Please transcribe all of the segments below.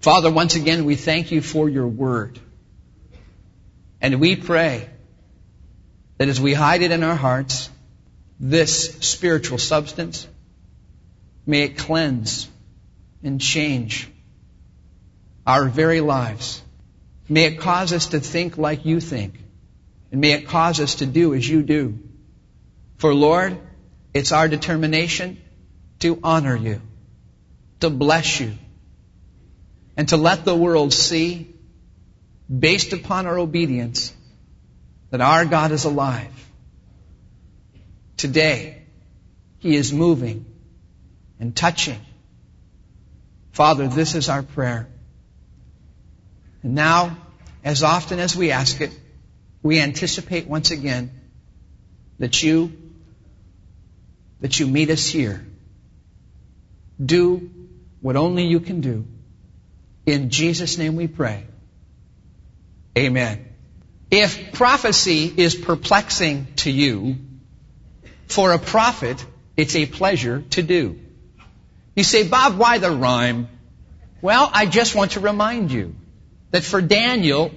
Father, once again, we thank you for your word. And we pray that as we hide it in our hearts, this spiritual substance, may it cleanse and change our very lives. May it cause us to think like you think. And may it cause us to do as you do. For Lord, it's our determination to honor you, to bless you, and to let the world see, based upon our obedience, that our God is alive. Today, He is moving and touching. Father, this is our prayer. And now, as often as we ask it, we anticipate once again that you meet us here. Do what only you can do. In Jesus' name we pray. Amen. If prophecy is perplexing to you, for a prophet, it's a pleasure to do. You say, Bob, why the rhyme? Well, I just want to remind you that for Daniel,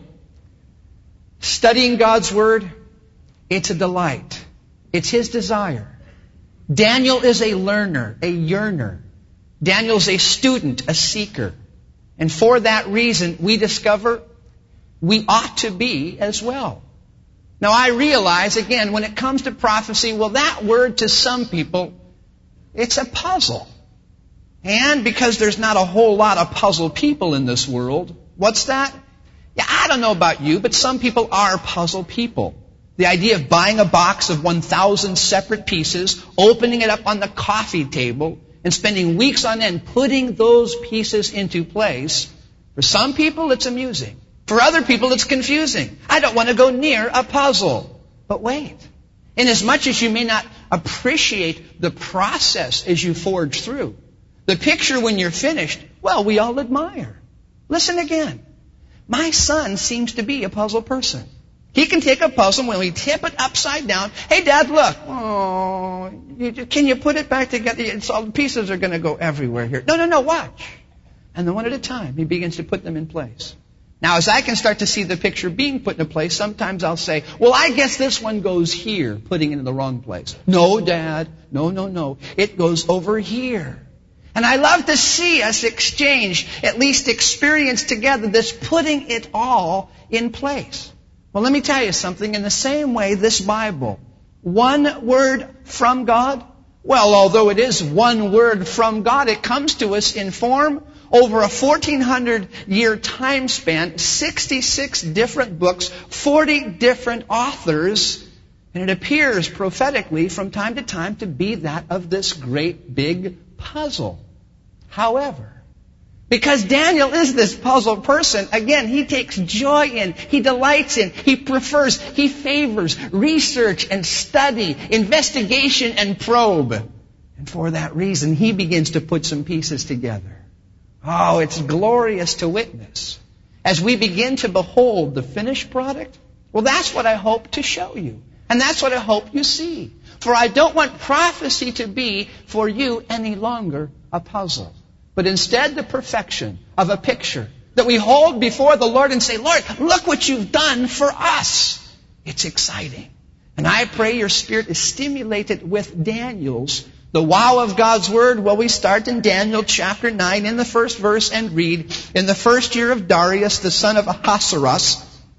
studying God's Word, it's a delight. It's his desire. Daniel is a learner, a yearner. Daniel's a student, a seeker. And for that reason, we discover we ought to be as well. Now, I realize, again, when it comes to prophecy, well, that word to some people, it's a puzzle. And because there's not a whole lot of puzzled people in this world, what's that? Yeah, I don't know about you, but some people are puzzle people. The idea of buying a box of 1,000 separate pieces, opening it up on the coffee table, and spending weeks on end putting those pieces into place, for some people it's amusing. For other people it's confusing. I don't want to go near a puzzle. But wait. Inasmuch as you may not appreciate the process as you forge through, the picture when you're finished, well, we all admire. Listen again. My son seems to be a puzzle person. He can take a puzzle when we tip it upside down. Hey, Dad, look. Oh, can you put it back together? It's all the pieces are going to go everywhere here. No, watch. And then one at a time, he begins to put them in place. Now, as I can start to see the picture being put into place, sometimes I'll say, well, I guess this one goes here, putting it in the wrong place. No, Dad. No. It goes over here. And I love to see us exchange, at least experience together this putting it all in place. Well, let me tell you something. In the same way, this Bible, one word from God, well, although it is one word from God, it comes to us in form over a 1,400-year time span, 66 different books, 40 different authors, and it appears prophetically from time to time to be that of this great big puzzle. However, because Daniel is this puzzle person, again, he takes joy in, he delights in, he prefers, he favors research and study, investigation and probe. And for that reason, he begins to put some pieces together. Oh, it's glorious to witness. As we begin to behold the finished product, well, that's what I hope to show you. And that's what I hope you see. For I don't want prophecy to be for you any longer a puzzle, but instead the perfection of a picture that we hold before the Lord and say, Lord, look what you've done for us. It's exciting. And I pray your spirit is stimulated with Daniel's, the wow of God's Word. Well, we start in Daniel chapter 9 in the first verse and read, in the first year of Darius, the son of Ahasuerus,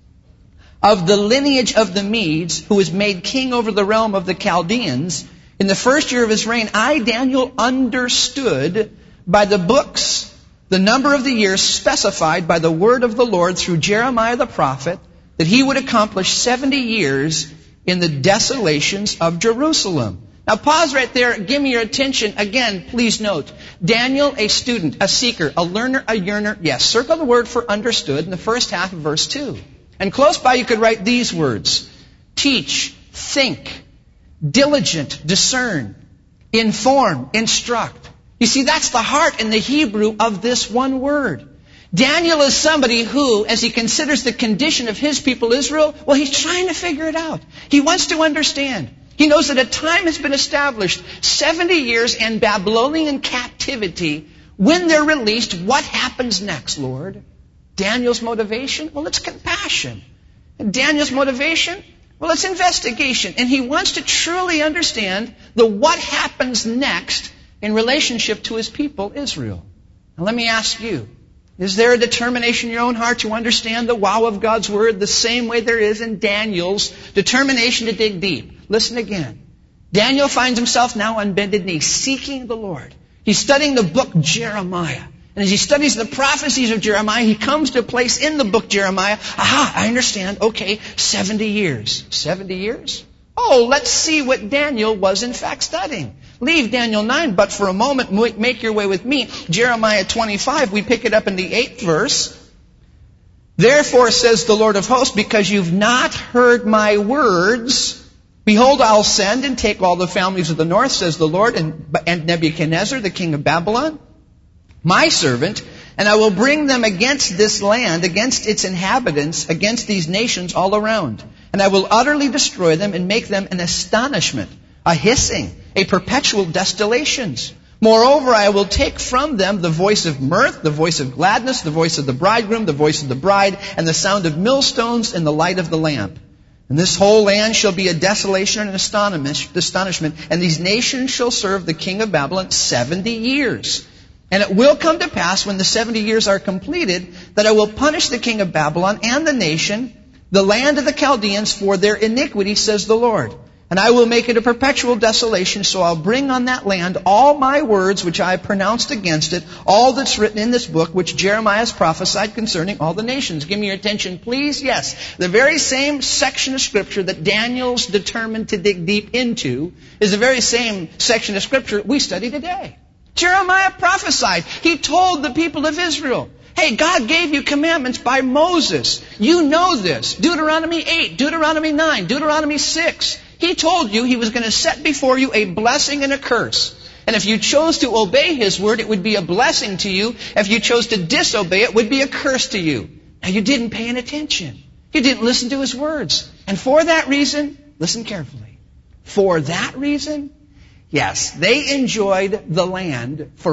of the lineage of the Medes, who was made king over the realm of the Chaldeans, in the first year of his reign, I, Daniel, understood by the books the number of the years specified by the word of the Lord through Jeremiah the prophet, that he would accomplish 70 years in the desolations of Jerusalem. Now pause right there. Give me your attention. Again, please note, Daniel, a student, a seeker, a learner, a yearner. Yes, circle the word for understood in the first half of verse 2. And close by you could write these words: teach, think, diligent, discern, inform, instruct. You see, that's the heart in the Hebrew of this one word. Daniel is somebody who, as he considers the condition of his people Israel, well, he's trying to figure it out. He wants to understand. He knows that a time has been established, 70 years in Babylonian captivity, When they're released, what happens next, Lord? Daniel's motivation? Well, it's compassion. And Daniel's motivation? Well, it's investigation. And he wants to truly understand the what happens next in relationship to his people, Israel. Now let me ask you, is there a determination in your own heart to understand the wow of God's Word the same way there is in Daniel's determination to dig deep? Listen again. Daniel finds himself now on bended knee, seeking the Lord. He's studying the book Jeremiah. And as he studies the prophecies of Jeremiah, he comes to a place in the book Jeremiah. Aha, I understand. Okay, 70 years. 70 years? Oh, let's see what Daniel was in fact studying. Leave Daniel 9, but for a moment, make your way with me. Jeremiah 25, we pick it up in the 8th verse. Therefore, says the Lord of hosts, because you've not heard my words, behold, I'll send and take all the families of the north, says the Lord, and Nebuchadnezzar, the king of Babylon, my servant, and I will bring them against this land, against its inhabitants, against these nations all around. And I will utterly destroy them and make them an astonishment, a hissing, a perpetual desolations. Moreover, I will take from them the voice of mirth, the voice of gladness, the voice of the bridegroom, the voice of the bride, and the sound of millstones and the light of the lamp. And this whole land shall be a desolation and an astonishment, and these nations shall serve the king of Babylon 70 years. And it will come to pass when the 70 years are completed that I will punish the king of Babylon and the nation, the land of the Chaldeans, for their iniquity, says the Lord. And I will make it a perpetual desolation, so I'll bring on that land all my words which I have pronounced against it, all that's written in this book, which Jeremiah has prophesied concerning all the nations. Give me your attention, please. Yes, the very same section of Scripture that Daniel's determined to dig deep into is the very same section of Scripture we study today. Jeremiah prophesied. He told the people of Israel, hey, God gave you commandments by Moses. You know this. Deuteronomy 8, Deuteronomy 9, Deuteronomy 6. He told you He was going to set before you a blessing and a curse. And if you chose to obey His word, it would be a blessing to you. If you chose to disobey it, would be a curse to you. Now, you didn't pay any attention. You didn't listen to His words. And for that reason, listen carefully. For that reason, yes, they enjoyed the land for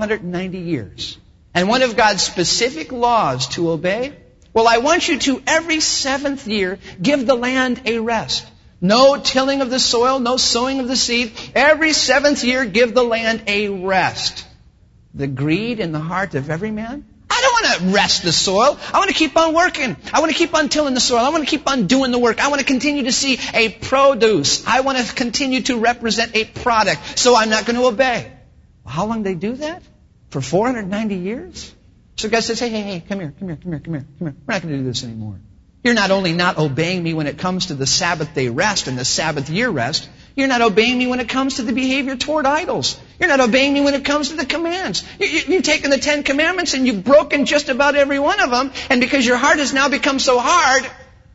490 years. And one of God's specific laws to obey, well, I want you to, every 7th year, give the land a rest. No tilling of the soil, no sowing of the seed. Every 7th year, give the land a rest. The greed in the heart of every man? I don't want to rest the soil. I want to keep on working. I want to keep on tilling the soil. I want to keep on doing the work. I want to continue to see a produce. I want to continue to represent a product. So I'm not going to obey. Well, how long did they do that? For 490 years? So God says, hey, come here. We're not going to do this anymore. You're not only not obeying me when it comes to the Sabbath day rest and the Sabbath year rest, you're not obeying me when it comes to the behavior toward idols. You're not obeying me when it comes to the commands. You've taken the 10 commandments and you've broken just about every one of them, and because your heart has now become so hard,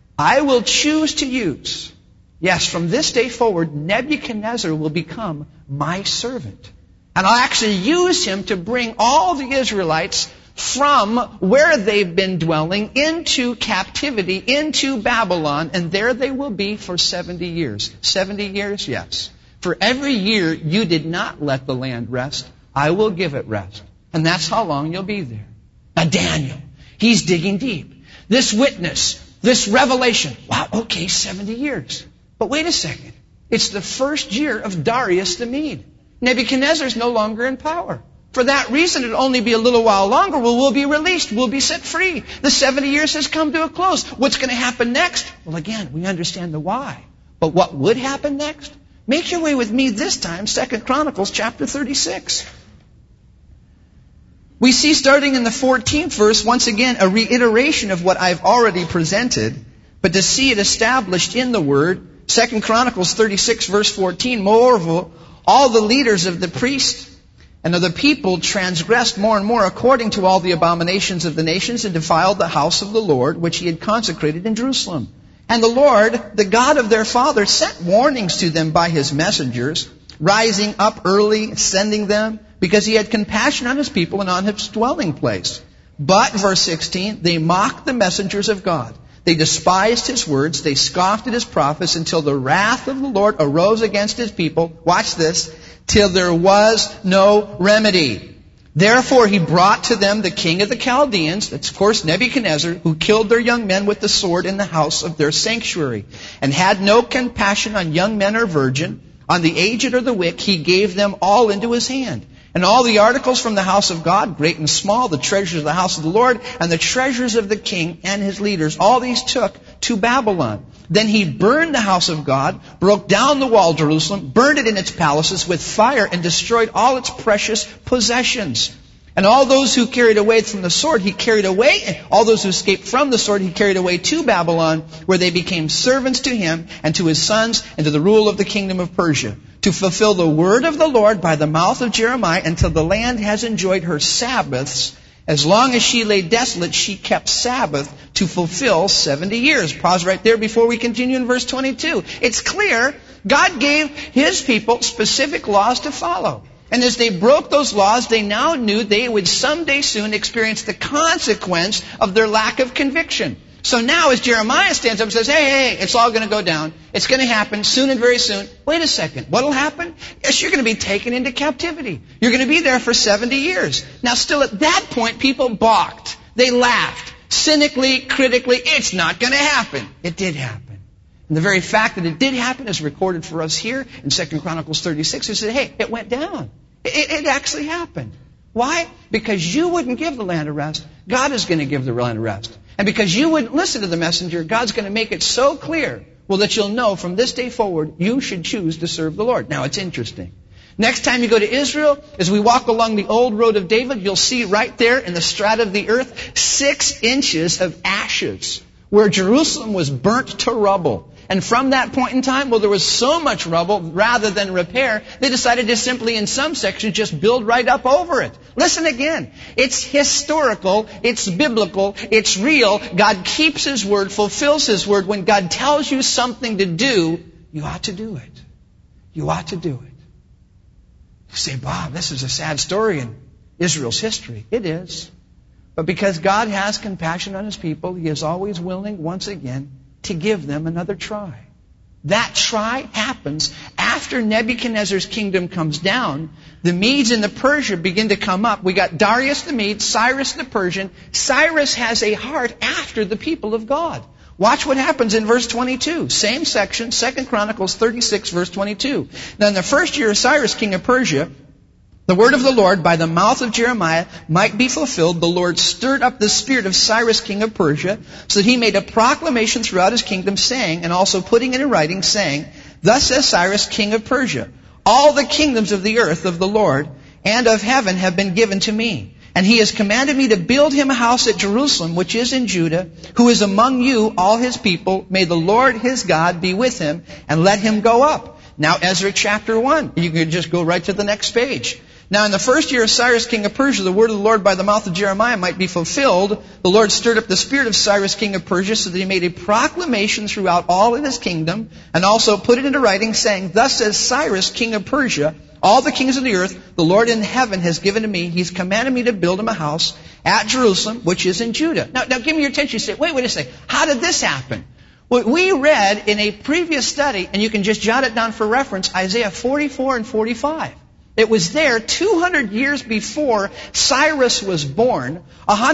I will choose to use. Yes, from this day forward, Nebuchadnezzar will become my servant. And I'll actually use him to bring all the Israelites from where they've been dwelling into captivity, into Babylon, and there they will be for 70 years. 70 years? Yes. For every year you did not let the land rest, I will give it rest. And that's how long you'll be there. Now Daniel, he's digging deep. This witness, this revelation, wow, okay, 70 years. But wait a second. It's the first year of Darius the Mede. Nebuchadnezzar's no longer in power. For that reason, it'll only be a little while longer. We'll be released. We'll be set free. The 70 years has come to a close. What's going to happen next? Well, again, we understand the why. But what would happen next? Make your way with me this time, 2 Chronicles chapter 36. We see starting in the 14th verse, once again, a reiteration of what I've already presented, but to see it established in the Word, 2 Chronicles 36 verse 14, moreover, all the leaders of the priests and of the people transgressed more and more according to all the abominations of the nations and defiled the house of the Lord, which He had consecrated in Jerusalem. And the Lord, the God of their fathers, sent warnings to them by His messengers, rising up early, sending them, because He had compassion on His people and on His dwelling place. But, verse 16, they mocked the messengers of God. They despised His words. They scoffed at His prophets until the wrath of the Lord arose against His people. Watch this. Till there was no remedy. Therefore he brought to them the king of the Chaldeans, that's of course Nebuchadnezzar, who killed their young men with the sword in the house of their sanctuary, and had no compassion on young men or virgin, on the aged or the weak, he gave them all into his hand. And all the articles from the house of God, great and small, the treasures of the house of the Lord, and the treasures of the king and his leaders, all these took to Babylon. Then he burned the house of God, broke down the wall of Jerusalem, burned it in its palaces with fire, and destroyed all its precious possessions. And all those who carried away from the sword, he carried away, and all those who escaped from the sword, he carried away to Babylon, where they became servants to him and to his sons and to the rule of the kingdom of Persia, to fulfill the word of the Lord by the mouth of Jeremiah, until the land has enjoyed her Sabbaths. As long as she lay desolate, she kept Sabbath to fulfill 70 years. Pause right there before we continue in verse 22. It's clear God gave his people specific laws to follow. And as they broke those laws, they now knew they would someday soon experience the consequence of their lack of conviction. So now as Jeremiah stands up and says, hey, it's all going to go down. It's going to happen soon and very soon. Wait a second. What will happen? Yes, you're going to be taken into captivity. You're going to be there for 70 years. Now still at that point, people balked. They laughed. Cynically, critically, it's not going to happen. It did happen. And the very fact that it did happen is recorded for us here in 2 Chronicles 36. It said, hey, it went down. It actually happened. Why? Because you wouldn't give the land a rest. God is going to give the land a rest. And because you wouldn't listen to the messenger, God's going to make it so clear, that you'll know from this day forward, you should choose to serve the Lord. Now, it's interesting. Next time you go to Israel, as we walk along the old road of David, you'll see right there in the strata of the earth, 6 inches of ashes, where Jerusalem was burnt to rubble. And from that point in time, there was so much rubble, rather than repair, they decided to simply, in some sections, just build right up over it. Listen again. It's historical, it's biblical, it's real. God keeps his word, fulfills his word. When God tells you something to do, you ought to do it. You ought to do it. You say, Bob, this is a sad story in Israel's history. It is. But because God has compassion on his people, he is always willing, once again, to give them another try. That try happens after Nebuchadnezzar's kingdom comes down. The Medes and the Persia begin to come up. We got Darius the Mede, Cyrus the Persian. Cyrus has a heart after the people of God. Watch what happens in verse 22. Same section, 2 Chronicles 36, verse 22. Now in the first year of Cyrus, king of Persia, the word of the Lord by the mouth of Jeremiah might be fulfilled. The Lord stirred up the spirit of Cyrus, king of Persia, so that he made a proclamation throughout his kingdom, saying, and also putting it in writing, saying, Thus says Cyrus, king of Persia, all the kingdoms of the earth of the Lord and of heaven have been given to me. And he has commanded me to build him a house at Jerusalem, which is in Judah, who is among you, all his people. May the Lord his God be with him, and let him go up. Now Ezra chapter 1. You can just go right to the next page. Now in the first year of Cyrus, king of Persia, the word of the Lord by the mouth of Jeremiah might be fulfilled. The Lord stirred up the spirit of Cyrus, king of Persia, so that he made a proclamation throughout all of his kingdom, and also put it into writing, saying, Thus says Cyrus, king of Persia, all the kings of the earth, the Lord in heaven has given to me. He's commanded me to build him a house at Jerusalem, which is in Judah. Now give me your attention. You say, wait a second. How did this happen? Well, we read in a previous study, and you can just jot it down for reference, Isaiah 44 and 45. It was there 200 years before Cyrus was born,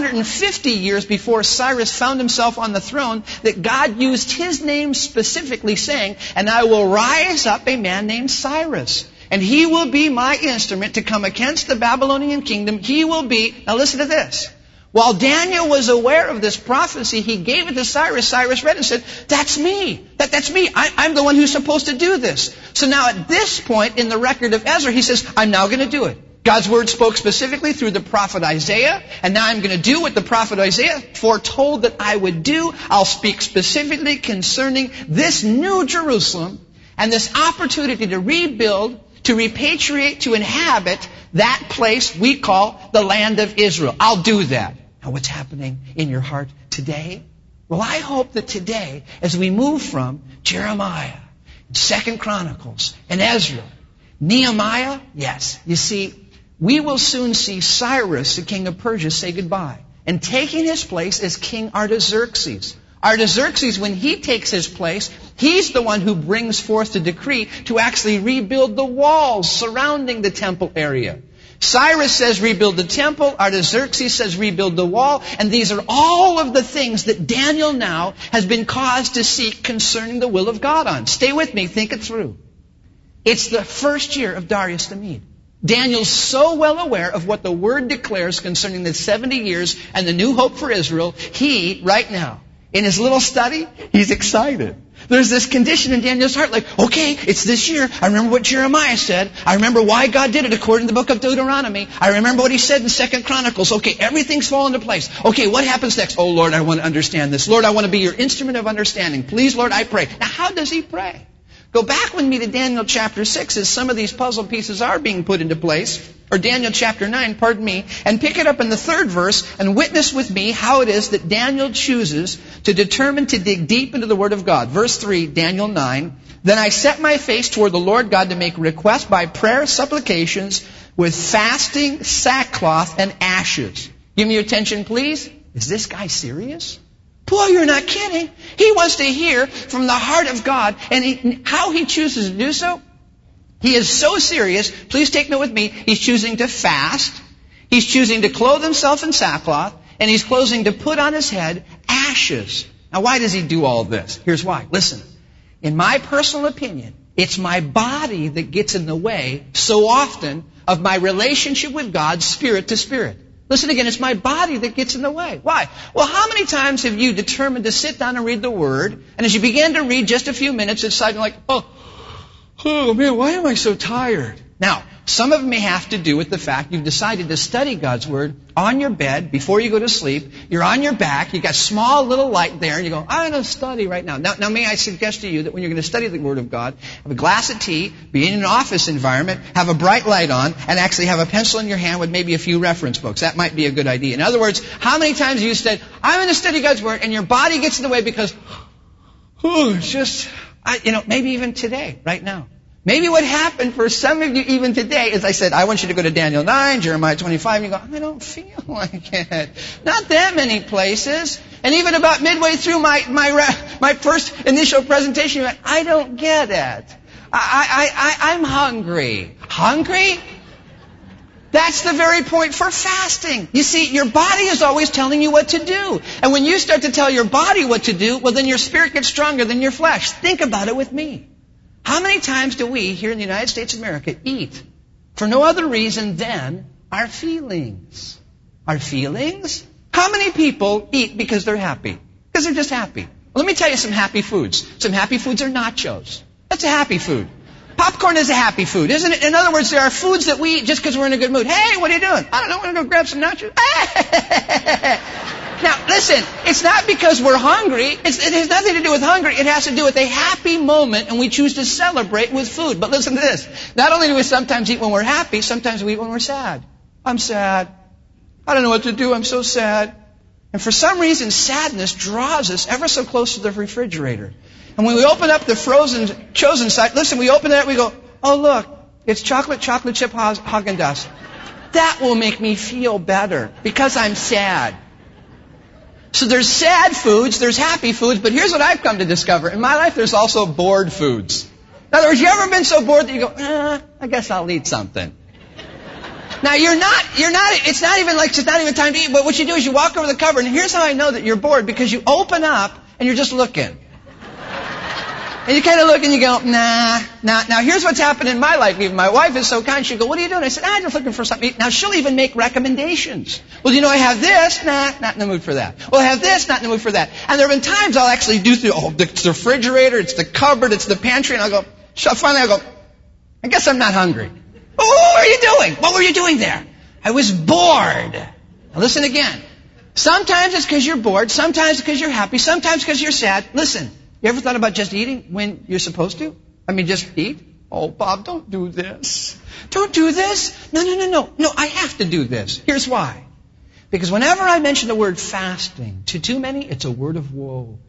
150 years before Cyrus found himself on the throne, that God used his name specifically, saying, And I will rise up a man named Cyrus, and he will be my instrument to come against the Babylonian kingdom. He will be, now listen to this. While Daniel was aware of this prophecy, he gave it to Cyrus. Cyrus read it and said, That's me. That's me. I'm the one who's supposed to do this. So now at this point in the record of Ezra, he says, I'm now going to do it. God's word spoke specifically through the prophet Isaiah, and now I'm going to do what the prophet Isaiah foretold that I would do. I'll speak specifically concerning this new Jerusalem and this opportunity to rebuild, to repatriate, to inhabit that place we call the land of Israel. I'll do that. Now what's happening in your heart today? Well, I hope that today, as we move from Jeremiah, 2 Chronicles, and Ezra, Nehemiah, yes, you see, we will soon see Cyrus, the king of Persia, say goodbye. And taking his place is King Artaxerxes. Artaxerxes, when he takes his place, he's the one who brings forth the decree to actually rebuild the walls surrounding the temple area. Cyrus says rebuild the temple. Artaxerxes says rebuild the wall. And these are all of the things that Daniel now has been caused to seek concerning the will of God on. Stay with me. Think it through. It's the first year of Darius the Mede. Daniel's so well aware of what the Word declares concerning the 70 years and the new hope for Israel. He, right now, in his little study, he's excited. There's this condition in Daniel's heart like, okay, it's this year. I remember what Jeremiah said. I remember why God did it according to the book of Deuteronomy. I remember what he said in 2 Chronicles. Okay, everything's fallen into place. Okay, what happens next? Oh, Lord, I want to understand this. Lord, I want to be your instrument of understanding. Please, Lord, I pray. Now, how does he pray? Go back with me to Daniel chapter 6 as some of these puzzle pieces are being put into place. Or Daniel chapter 9, pardon me. And pick it up in the 3rd verse and witness with me how it is that Daniel chooses to determine to dig deep into the Word of God. Verse 3, Daniel 9. Then I set my face toward the Lord God to make request by prayer, supplications, with fasting, sackcloth, and ashes. Give me your attention, please. Is this guy serious? Boy, you're not kidding. He wants to hear from the heart of God. And how he chooses to do so? He is so serious. Please take note with me. He's choosing to fast. He's choosing to clothe himself in sackcloth. And he's choosing to put on his head ashes. Now, why does he do all this? Here's why. Listen. In my personal opinion, it's my body that gets in the way so often of my relationship with God, spirit to spirit. Listen again, it's my body that gets in the way. Why? Well, how many times have you determined to sit down and read the Word, and as you begin to read just a few minutes, it's like, oh man, why am I so tired? Now, some of it may have to do with the fact you've decided to study God's Word on your bed before you go to sleep. You're on your back. You've got small little light there, and you go, I'm going to study right now. Now, may I suggest to you that when you're going to study the Word of God, have a glass of tea, be in an office environment, have a bright light on, and actually have a pencil in your hand with maybe a few reference books. That might be a good idea. In other words, how many times have you said, I'm going to study God's Word, and your body gets in the way because, it's just, maybe even today, right now. Maybe what happened for some of you even today is I said, I want you to go to Daniel 9, Jeremiah 25, and you go, I don't feel like it. Not that many places. And even about midway through my first initial presentation, you went, I don't get it. I'm hungry. Hungry? That's the very point for fasting. You see, your body is always telling you what to do. And when you start to tell your body what to do, well, then your spirit gets stronger than your flesh. Think about it with me. How many times do we here in the United States of America eat for no other reason than our feelings? Our feelings? How many people eat because they're happy? Because they're just happy. Well, let me tell you some happy foods. Some happy foods are nachos. That's a happy food. Popcorn is a happy food, isn't it? In other words, there are foods that we eat just because we're in a good mood. Hey, what are you doing? I don't know, I'm going to go grab some nachos. Now, listen, it's not because we're hungry. It has nothing to do with hungry. It has to do with a happy moment, and we choose to celebrate with food. But listen to this. Not only do we sometimes eat when we're happy, sometimes we eat when we're sad. I'm sad. I don't know what to do. I'm so sad. And for some reason, sadness draws us ever so close to the refrigerator. And when we open up the frozen chosen side, listen, we open it, we go, oh, look, it's chocolate chip Haagen-Dazs. That will make me feel better because I'm sad. So there's sad foods, there's happy foods, but here's what I've come to discover. In my life, there's also bored foods. In other words, you ever been so bored that you go, I guess I'll eat something. Now it's not even time to eat, but what you do is you walk over the cupboard, and here's how I know that you're bored, because you open up and you're just looking. And you kind of look and you go, nah. Now here's what's happened in my life. Even my wife is so kind. She'll go, what are you doing? I said, I'm just looking for something to eat. Now she'll even make recommendations. Well, I have this. Nah, not in the mood for that. Well, I have this. Not in the mood for that. And there have been times I'll actually do it's the refrigerator, it's the cupboard, it's the pantry, and I'll go, finally I'll go, I guess I'm not hungry. Well, what were you doing? What were you doing there? I was bored. Now listen again. Sometimes it's because you're bored. Sometimes because you're happy. Sometimes because you're sad. Listen. You ever thought about just eating when you're supposed to? Just eat? Oh, Bob, don't do this. Don't do this. No, I have to do this. Here's why. Because whenever I mention the word fasting, to too many, it's a word of woe.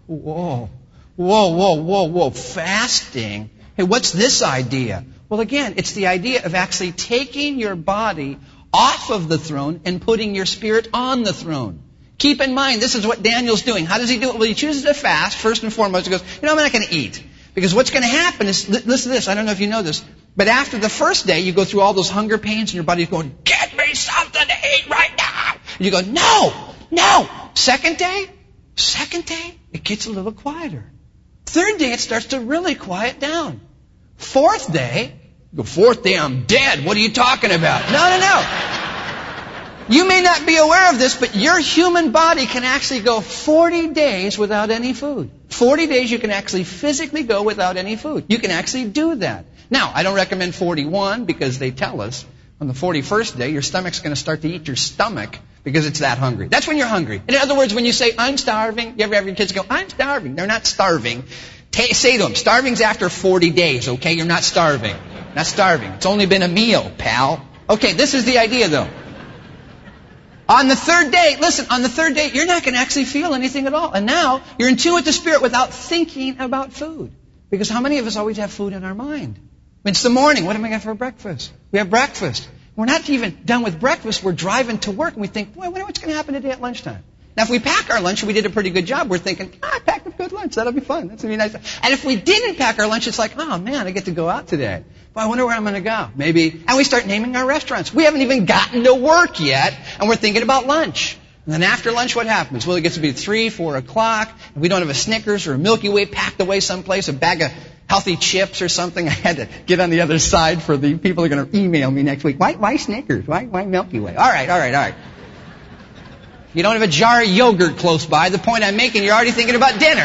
Whoa. Fasting? Hey, what's this idea? Well, again, it's the idea of actually taking your body off of the throne and putting your spirit on the throne. Keep in mind, this is what Daniel's doing. How does he do it? Well, he chooses to fast. First and foremost, he goes, I'm not going to eat. Because what's going to happen is, listen to this, I don't know if you know this, but after the first day, you go through all those hunger pains and your body's going, get me something to eat right now. And you go, no. Second day, it gets a little quieter. Third day, it starts to really quiet down. Fourth day, I'm dead. What are you talking about? No. You may not be aware of this, but your human body can actually go 40 days without any food. 40 days you can actually physically go without any food. You can actually do that. Now, I don't recommend 41 because they tell us on the 41st day your stomach's going to start to eat your stomach because it's that hungry. That's when you're hungry. In other words, when you say, I'm starving, you ever have your kids go, I'm starving. They're not starving. Say to them, starving's after 40 days, okay? You're not starving. Not starving. It's only been a meal, pal. Okay, this is the idea though. On the third day, you're not going to actually feel anything at all. And now, you're in tune with the Spirit without thinking about food. Because how many of us always have food in our mind? It's the morning. What am I going to have for breakfast? We have breakfast. We're not even done with breakfast. We're driving to work and we think, boy, I wonder what's going to happen today at lunchtime. Now, if we pack our lunch and we did a pretty good job, we're thinking, I packed a good lunch. That'll be fun. That's going to be nice. And if we didn't pack our lunch, it's like, oh man, I get to go out today. Well, I wonder where I'm going to go. Maybe. And we start naming our restaurants. We haven't even gotten to work yet, and we're thinking about lunch. And then after lunch, what happens? Well, it gets to be 3, 4 o'clock, and we don't have a Snickers or a Milky Way packed away someplace, a bag of healthy chips or something. I had to get on the other side for the people who are going to email me next week. Why Snickers? Why Milky Way? All right. You don't have a jar of yogurt close by. The point I'm making, you're already thinking about dinner.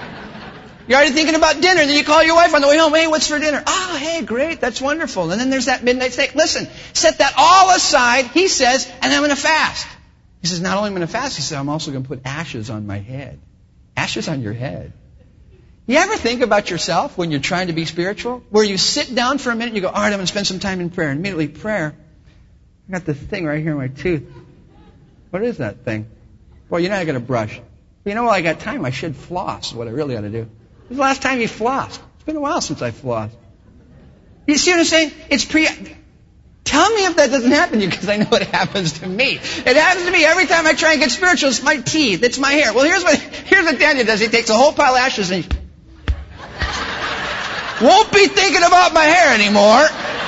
Then you call your wife on the way home. Hey, what's for dinner? Oh, hey, great. That's wonderful. And then there's that midnight steak. Listen, set that all aside, he says, and I'm going to fast. He says, not only am I going to fast, he says, I'm also going to put ashes on my head. Ashes on your head. You ever think about yourself when you're trying to be spiritual? Where you sit down for a minute and you go, all right, I'm going to spend some time in prayer. And immediately prayer. I got this thing right here in my tooth. What is that thing? Well, you're not going to brush. But while I got time, I should floss, is what I really ought to do. When's the last time you flossed? It's been a while since I flossed. You see what I'm saying? Tell me if that doesn't happen to you, because I know it happens to me. It happens to me every time I try and get spiritual. It's my teeth. It's my hair. Well, here's what Daniel does. He takes a whole pile of ashes and he won't be thinking about my hair anymore.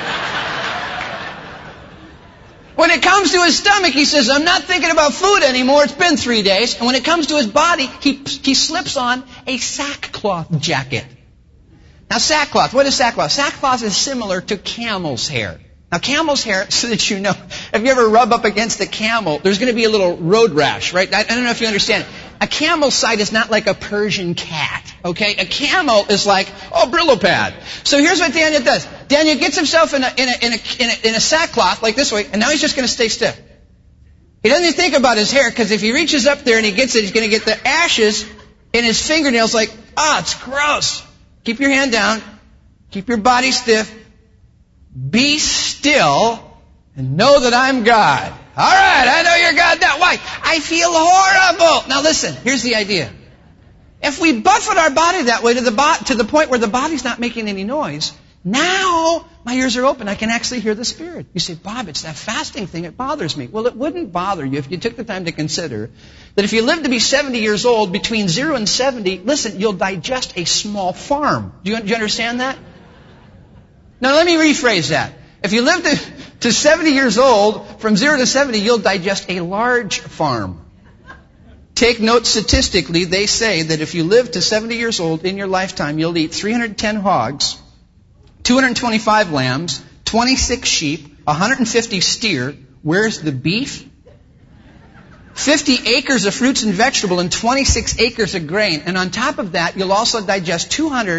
When it comes to his stomach, he says, I'm not thinking about food anymore. It's been 3 days. And when it comes to his body, he slips on a sackcloth jacket. Now, sackcloth, what is sackcloth? Sackcloth is similar to camel's hair. Now, camel's hair, so that you know, if you ever rub up against a camel, there's going to be a little road rash, right? I don't know if you understand. A camel's side is not like a Persian cat, okay? A camel is like, Brillo pad. So here's what Daniel does. Daniel gets himself in a sackcloth like this way, and now he's just going to stay stiff. He doesn't even think about his hair, because if he reaches up there and he gets it, he's going to get the ashes in his fingernails like, it's gross. Keep your hand down. Keep your body stiff. Be still and know that I'm God. All right, I know you're God now. Why? I feel horrible. Now listen, here's the idea. If we buffet our body that way to the point where the body's not making any noise, now my ears are open. I can actually hear the Spirit. You say, Bob, it's that fasting thing. It bothers me. Well, it wouldn't bother you if you took the time to consider that if you live to be 70 years old, between 0 and 70, listen, you'll digest a small farm. Do you understand that? Now, let me rephrase that. If you live to 70 years old, from 0 to 70, you'll digest a large farm. Take note statistically, they say that if you live to 70 years old in your lifetime, you'll eat 310 hogs, 225 lambs, 26 sheep, 150 steer. Where's the beef? 50 acres of fruits and vegetable and 26 acres of grain. And on top of that, you'll also digest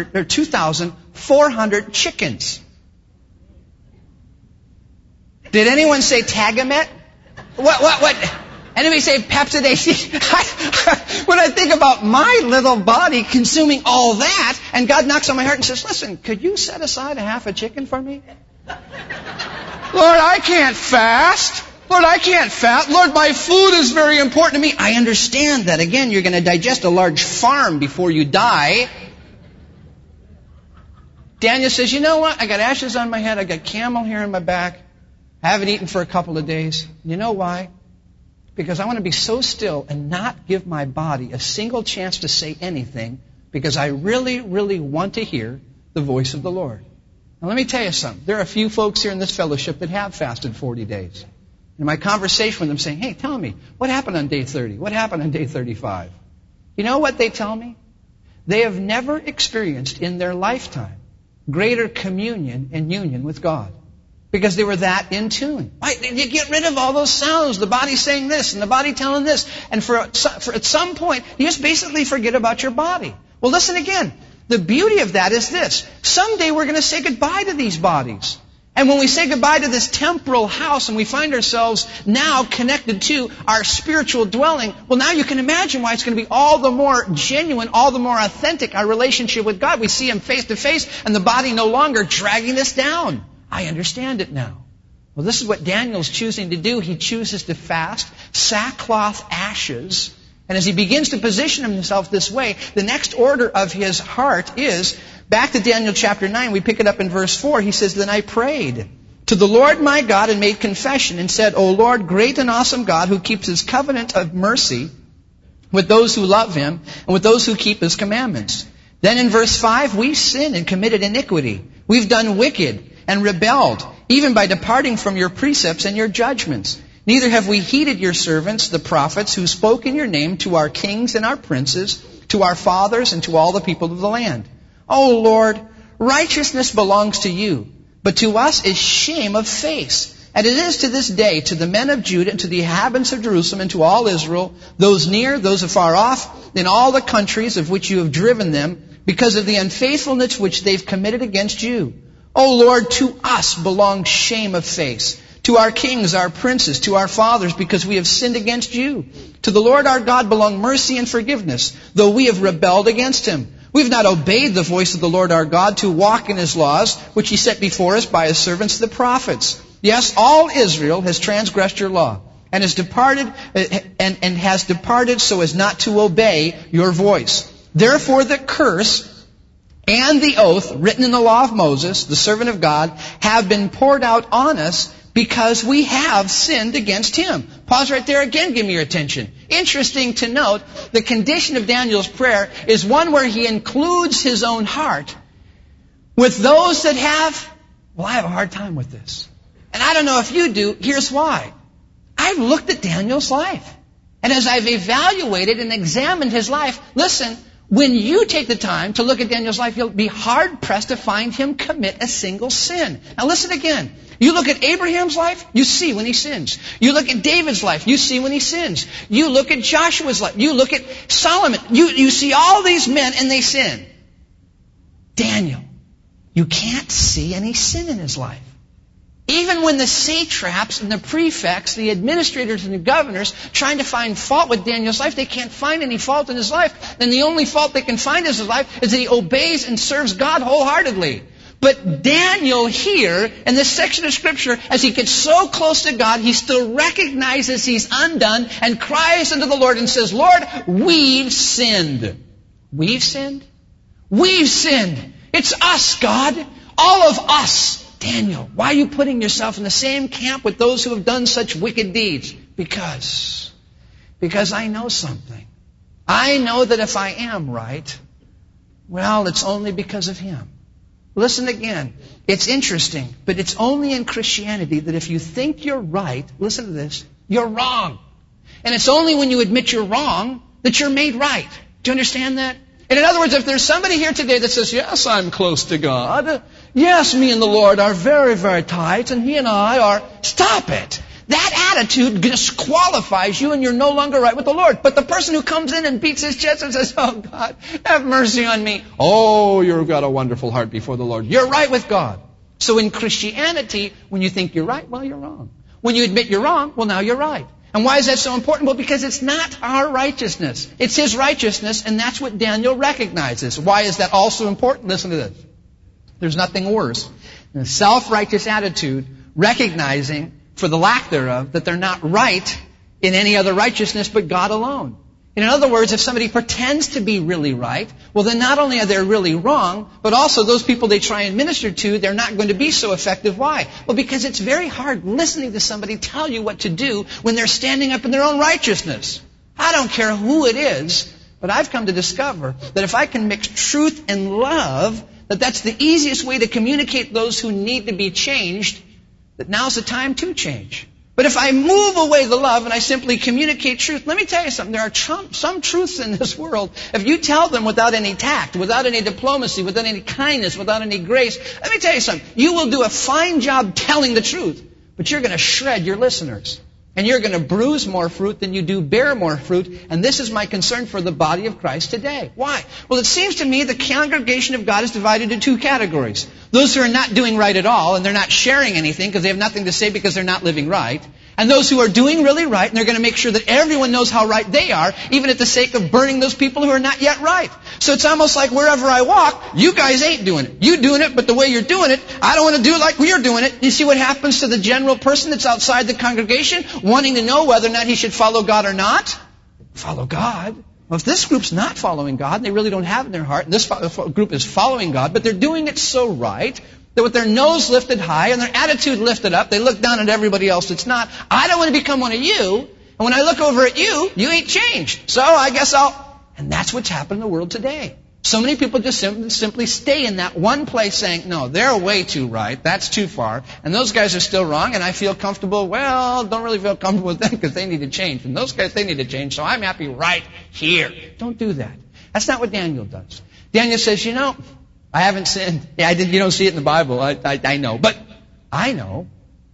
2,400 chickens. Did anyone say Tagamet? What? Anybody say Pepsi? When I think about my little body consuming all that, and God knocks on my heart and says, listen, could you set aside a half a chicken for me? Lord, I can't fast. Lord, my food is very important to me. I understand that. Again, you're going to digest a large farm before you die. Daniel says, you know what? I got ashes on my head. I got camel hair in my back. I haven't eaten for a couple of days. You know why? Because I want to be so still and not give my body a single chance to say anything, because I really, really want to hear the voice of the Lord. Now let me tell you something. There are a few folks here in this fellowship that have fasted 40 days. In my conversation with them saying, hey, tell me, what happened on day 30? What happened on day 35? You know what they tell me? They have never experienced in their lifetime greater communion and union with God. Because they were that in tune. Right? You get rid of all those sounds. The body saying this and the body telling this. And for at some point, you just basically forget about your body. Well, listen again. The beauty of that is this. Someday we're going to say goodbye to these bodies. And when we say goodbye to this temporal house and we find ourselves now connected to our spiritual dwelling, well, now you can imagine why it's going to be all the more genuine, all the more authentic, our relationship with God. We see Him face to face and the body no longer dragging us down. I understand it now. Well, this is what Daniel's choosing to do. He chooses to fast, sackcloth, ashes. And as he begins to position himself this way, the next order of his heart is, back to Daniel chapter 9, we pick it up in verse 4, he says, Then I prayed to the Lord my God and made confession and said, O Lord, great and awesome God, who keeps His covenant of mercy with those who love Him and with those who keep His commandments. Then in verse 5, we've sinned and committed iniquity. We've done wicked and rebelled, even by departing from your precepts and your judgments. Neither have we heeded your servants, the prophets, who spoke in your name to our kings and our princes, to our fathers and to all the people of the land. O Lord, righteousness belongs to you, but to us is shame of face. And it is to this day to the men of Judah and to the inhabitants of Jerusalem and to all Israel, those near, those afar off, in all the countries of which you have driven them, because of the unfaithfulness which they've committed against you. O Lord, to us belongs shame of face, to our kings, our princes, to our fathers, because we have sinned against you. To the Lord our God belong mercy and forgiveness, though we have rebelled against Him. We have not obeyed the voice of the Lord our God to walk in His laws, which He set before us by His servants the prophets. Yes, all Israel has transgressed your law, and has departed so as not to obey your voice. Therefore the curse and the oath written in the law of Moses, the servant of God, have been poured out on us because we have sinned against Him. Pause right there again, give me your attention. Interesting to note, the condition of Daniel's prayer is one where he includes his own heart with those that have, well, I have a hard time with this. And I don't know if you do, here's why. I've looked at Daniel's life. And as I've evaluated and examined his life, listen, when you take the time to look at Daniel's life, you'll be hard-pressed to find him commit a single sin. Now listen again. You look at Abraham's life, you see when he sins. You look at David's life, you see when he sins. You look at Joshua's life, you look at Solomon. You see all these men and they sin. Daniel, you can't see any sin in his life. Even when the satraps and the prefects, the administrators and the governors, trying to find fault with Daniel's life, they can't find any fault in his life. And the only fault they can find in his life is that he obeys and serves God wholeheartedly. But Daniel here, in this section of Scripture, as he gets so close to God, he still recognizes he's undone and cries unto the Lord and says, Lord, we've sinned. We've sinned? We've sinned. It's us, God. All of us. Daniel, why are you putting yourself in the same camp with those who have done such wicked deeds? Because I know something. I know that if I am right, well, it's only because of Him. Listen again. It's interesting, but it's only in Christianity that if you think you're right, listen to this, you're wrong. And it's only when you admit you're wrong that you're made right. Do you understand that? And in other words, if there's somebody here today that says, yes, I'm close to God. Yes, me and the Lord are very, very tight, and He and I are... Stop it. That attitude disqualifies you, and you're no longer right with the Lord. But the person who comes in and beats his chest and says, oh, God, have mercy on me. Oh, you've got a wonderful heart before the Lord. You're right with God. So in Christianity, when you think you're right, well, you're wrong. When you admit you're wrong, well, now you're right. And why is that so important? Well, because it's not our righteousness. It's His righteousness, and that's what Daniel recognizes. Why is that also important? Listen to this. There's nothing worse than a self-righteous attitude recognizing, for the lack thereof, that they're not right in any other righteousness but God alone. In other words, if somebody pretends to be really right, well, then not only are they really wrong, but also those people they try and minister to, they're not going to be so effective. Why? Well, because it's very hard listening to somebody tell you what to do when they're standing up in their own righteousness. I don't care who it is, but I've come to discover that if I can mix truth and love, that's the easiest way to communicate those who need to be changed, that now's the time to change. But if I move away the love and I simply communicate truth, let me tell you something. There are some truths in this world. If you tell them without any tact, without any diplomacy, without any kindness, without any grace, let me tell you something. You will do a fine job telling the truth, but you're going to shred your listeners. And you're going to bruise more fruit than you do bear more fruit. And this is my concern for the body of Christ today. Why? Well, it seems to me the congregation of God is divided into two categories. Those who are not doing right at all, and they're not sharing anything because they have nothing to say because they're not living right. And those who are doing really right, and they're going to make sure that everyone knows how right they are, even at the sake of burning those people who are not yet right. So it's almost like wherever I walk, you guys ain't doing it. You doing it, but the way you're doing it, I don't want to do it like you're doing it. You see what happens to the general person that's outside the congregation, wanting to know whether or not he should follow God or not? Follow God? Well, if this group's not following God, and they really don't have it in their heart, and this group is following God, but they're doing it so right, that with their nose lifted high and their attitude lifted up, they look down at everybody else that's not. I don't want to become one of you. And when I look over at you, you ain't changed. So I guess And that's what's happened in the world today. So many people just simply stay in that one place saying, no, they're way too right. That's too far. And those guys are still wrong. And I feel comfortable. Well, don't really feel comfortable with them because they need to change. And those guys, they need to change. So I'm happy right here. Don't do that. That's not what Daniel does. Daniel says, I haven't sinned. Yeah, you don't see it in the Bible. I know. But I know.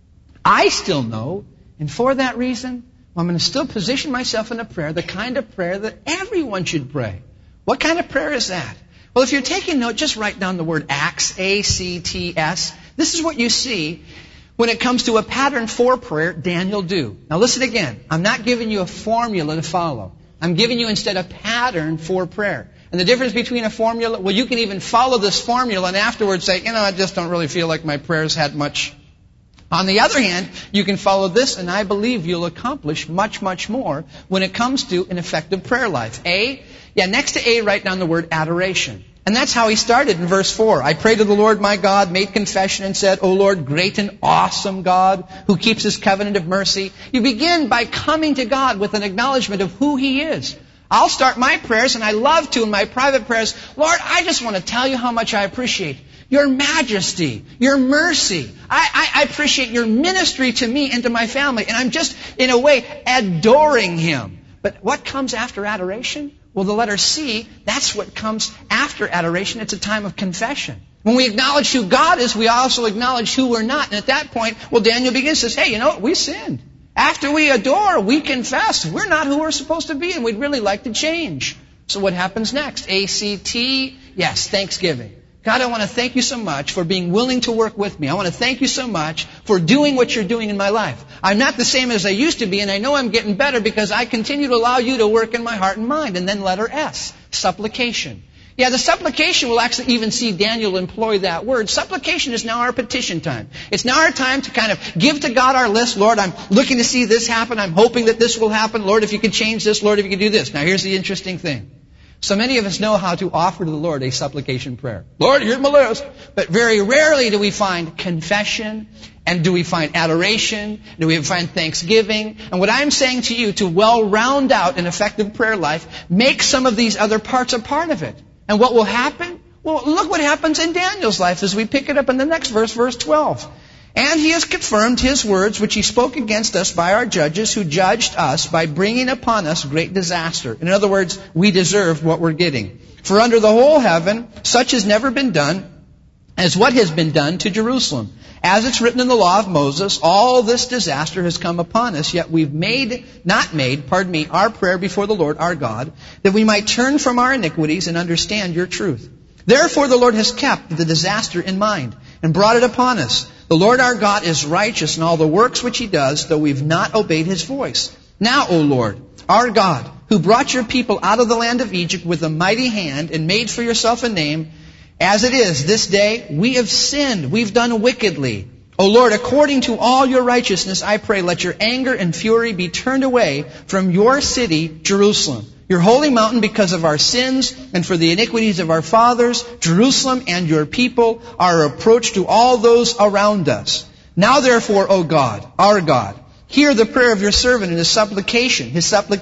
I still know. And for that reason, I'm going to still position myself in a prayer, the kind of prayer that everyone should pray. What kind of prayer is that? Well, if you're taking note, just write down the word acts, A-C-T-S. This is what you see when it comes to a pattern for prayer Daniel do. Now listen again. I'm not giving you a formula to follow. I'm giving you instead a pattern for prayer. And the difference between a formula, well, you can even follow this formula and afterwards say, I just don't really feel like my prayers had much. On the other hand, you can follow this, and I believe you'll accomplish much, much more when it comes to an effective prayer life. Next to A, write down the word adoration. And that's how he started in verse 4. I prayed to the Lord my God, made confession, and said, O Lord, great and awesome God, who keeps his covenant of mercy. You begin by coming to God with an acknowledgement of who he is. I'll start my prayers, and I love to in my private prayers, Lord, I just want to tell you how much I appreciate your majesty, your mercy. I appreciate your ministry to me and to my family, and I'm just, in a way, adoring him. But what comes after adoration? Well, the letter C, that's what comes after adoration. It's a time of confession. When we acknowledge who God is, we also acknowledge who we're not. And at that point, Daniel begins to say, hey, you know what? We sinned. After we adore, we confess. We're not who we're supposed to be, and we'd really like to change. So what happens next? A-C-T, yes, thanksgiving. God, I want to thank you so much for being willing to work with me. I want to thank you so much for doing what you're doing in my life. I'm not the same as I used to be, and I know I'm getting better because I continue to allow you to work in my heart and mind. And then letter S, supplication. Yeah, the supplication, we'll actually even see Daniel employ that word. Supplication is now our petition time. It's now our time to kind of give to God our list. Lord, I'm looking to see this happen. I'm hoping that this will happen. Lord, if you could change this. Lord, if you could do this. Now, here's the interesting thing. So many of us know how to offer to the Lord a supplication prayer. Lord, here's my list. But very rarely do we find confession, and do we find adoration, do we find thanksgiving. And what I'm saying to you, to well round out an effective prayer life, make some of these other parts a part of it. And what will happen? Well, look what happens in Daniel's life as we pick it up in the next verse, verse 12. And he has confirmed his words, which he spoke against us by our judges, who judged us by bringing upon us great disaster. In other words, we deserve what we're getting. For under the whole heaven, such has never been done as what has been done to Jerusalem. As it's written in the law of Moses, all this disaster has come upon us, yet we've not made our prayer before the Lord our God, that we might turn from our iniquities and understand your truth. Therefore the Lord has kept the disaster in mind and brought it upon us. The Lord our God is righteous in all the works which he does, though we've not obeyed his voice. Now, O Lord, our God, who brought your people out of the land of Egypt with a mighty hand and made for yourself a name, as it is this day, we have sinned, we've done wickedly. O Lord, according to all your righteousness, I pray, let your anger and fury be turned away from your city, Jerusalem, your holy mountain, because of our sins and for the iniquities of our fathers, Jerusalem and your people are a reproach to all those around us. Now therefore, O God, our God, hear the prayer of your servant and his supplication,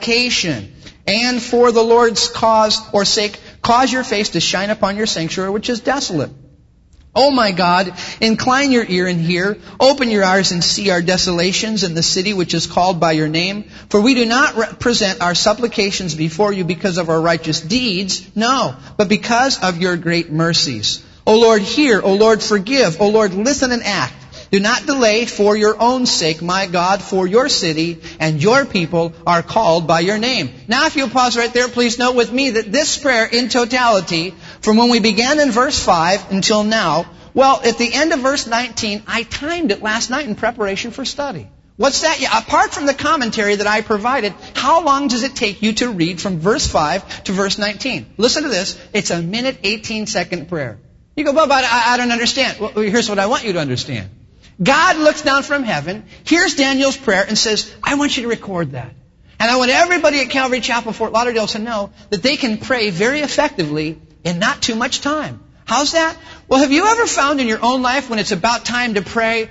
and for the Lord's cause or sake, cause your face to shine upon your sanctuary, which is desolate. Oh my God, incline your ear and hear. Open your eyes and see our desolations in the city which is called by your name. For we do not present our supplications before you because of our righteous deeds, no, but because of your great mercies. O Lord, hear. O Lord, forgive. O Lord, listen and act. Do not delay for your own sake, my God, for your city and your people are called by your name. Now, if you'll pause right there, please note with me that this prayer in totality, from when we began in verse 5 until now, well, at the end of verse 19, I timed it last night in preparation for study. What's that? Yeah, apart from the commentary that I provided, how long does it take you to read from verse 5 to verse 19? Listen to this. It's a minute, 18-second prayer. You go, Bob, I don't understand. Well, here's what I want you to understand. God looks down from heaven, hears Daniel's prayer, and says, I want you to record that. And I want everybody at Calvary Chapel, Fort Lauderdale to know that they can pray very effectively in not too much time. How's that? Well, have you ever found in your own life when it's about time to pray,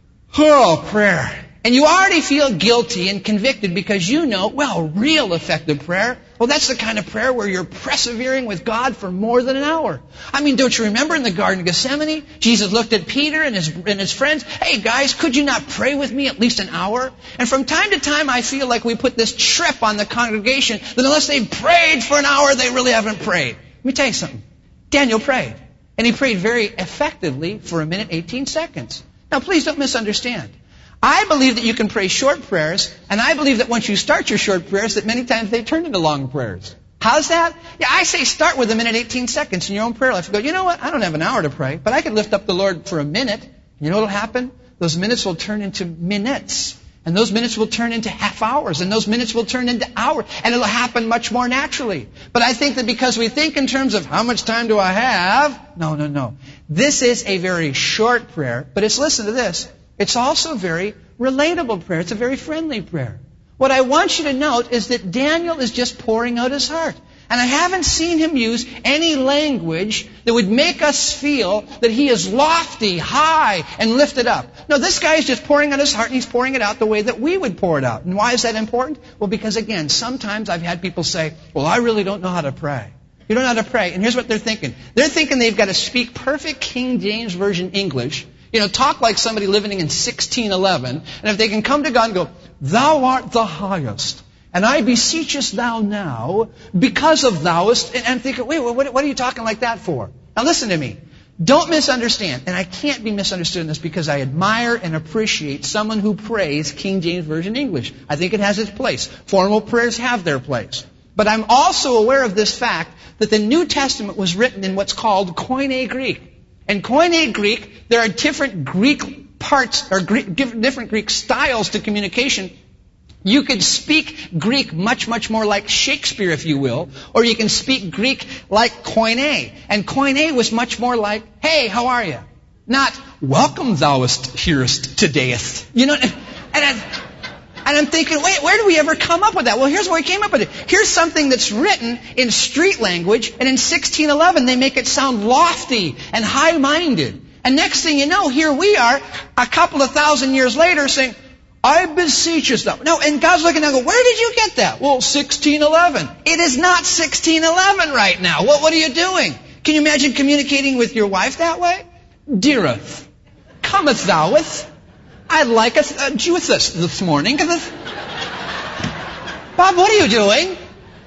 prayer, and you already feel guilty and convicted because you know, well, real effective prayer, well, that's the kind of prayer where you're persevering with God for more than an hour. I mean, don't you remember in the Garden of Gethsemane, Jesus looked at Peter and his friends, hey guys, could you not pray with me at least an hour? And from time to time, I feel like we put this trip on the congregation that unless they've prayed for an hour, they really haven't prayed. Let me tell you something. Daniel prayed. And he prayed very effectively for a minute, 18 seconds. Now, please don't misunderstand. I believe that you can pray short prayers, and I believe that once you start your short prayers, that many times they turn into long prayers. How's that? Yeah, I say start with a minute, 18 seconds in your own prayer life. You go, you know what? I don't have an hour to pray, but I could lift up the Lord for a minute. You know what will happen? Those minutes will turn into minutes. And those minutes will turn into half hours. And those minutes will turn into hours. And it'll happen much more naturally. But I think that because we think in terms of how much time do I have? No. This is a very short prayer. But listen to this. It's also a very relatable prayer. It's a very friendly prayer. What I want you to note is that Daniel is just pouring out his heart. And I haven't seen him use any language that would make us feel that he is lofty, high, and lifted up. No, this guy is just pouring out his heart, and he's pouring it out the way that we would pour it out. And why is that important? Well, because again, sometimes I've had people say, well, I really don't know how to pray. You don't know how to pray. And here's what they're thinking. They're thinking they've got to speak perfect King James Version English, talk like somebody living in 1611, and if they can come to God and go, Thou art the highest, and I beseechest thou now, because of thouest, and think, wait, what are you talking like that for? Now listen to me. Don't misunderstand, and I can't be misunderstood in this because I admire and appreciate someone who prays King James Version English. I think it has its place. Formal prayers have their place. But I'm also aware of this fact that the New Testament was written in what's called Koine Greek. In Koine Greek, there are different Greek parts, or different Greek styles to communication. You could speak Greek much, much more like Shakespeare, if you will, or you can speak Greek like Koine. And Koine was much more like, hey, how are you? Not, welcome thouest hearest todayeth. And I'm thinking, wait, where do we ever come up with that? Well, here's where we came up with it. Here's something that's written in street language, and in 1611 they make it sound lofty and high-minded. And next thing you know, here we are, a couple of thousand years later, saying, I beseech you. No, and God's looking down and go, where did you get that? Well, 1611. It is not 1611 right now. What are you doing? Can you imagine communicating with your wife that way? Deareth, cometh thoueth? I'd like a juice this morning. Bob, what are you doing?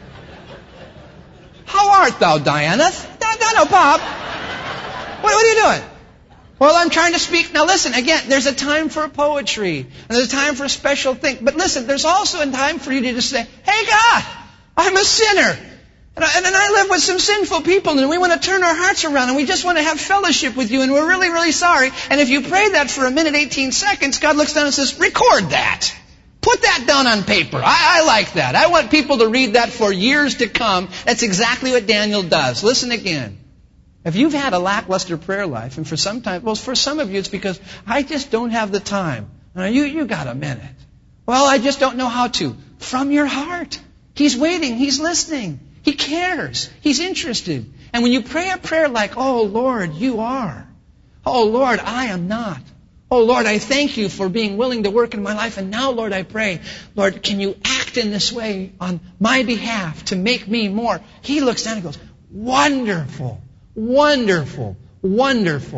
How art thou, Diana? No, Bob. What are you doing? Well, I'm trying to speak. Now listen, again, there's a time for poetry, and there's a time for a special thing. But listen, there's also a time for you to just say, hey God, I'm a sinner. And I live with some sinful people, and we want to turn our hearts around, and we just want to have fellowship with you, and we're really, really sorry. And if you pray that for a minute, 18 seconds, God looks down and says, record that. Put that down on paper. I like that. I want people to read that for years to come. That's exactly what Daniel does. Listen again. If you've had a lackluster prayer life, and for some of you it's because I just don't have the time. You got a minute. Well, I just don't know how to. From your heart. He's waiting. He's listening. He cares. He's interested. And when you pray a prayer like, oh Lord, you are. Oh Lord, I am not. Oh Lord, I thank you for being willing to work in my life. And now, Lord, I pray, Lord, can you act in this way on my behalf to make me more? He looks down and goes, wonderful, wonderful, wonderful.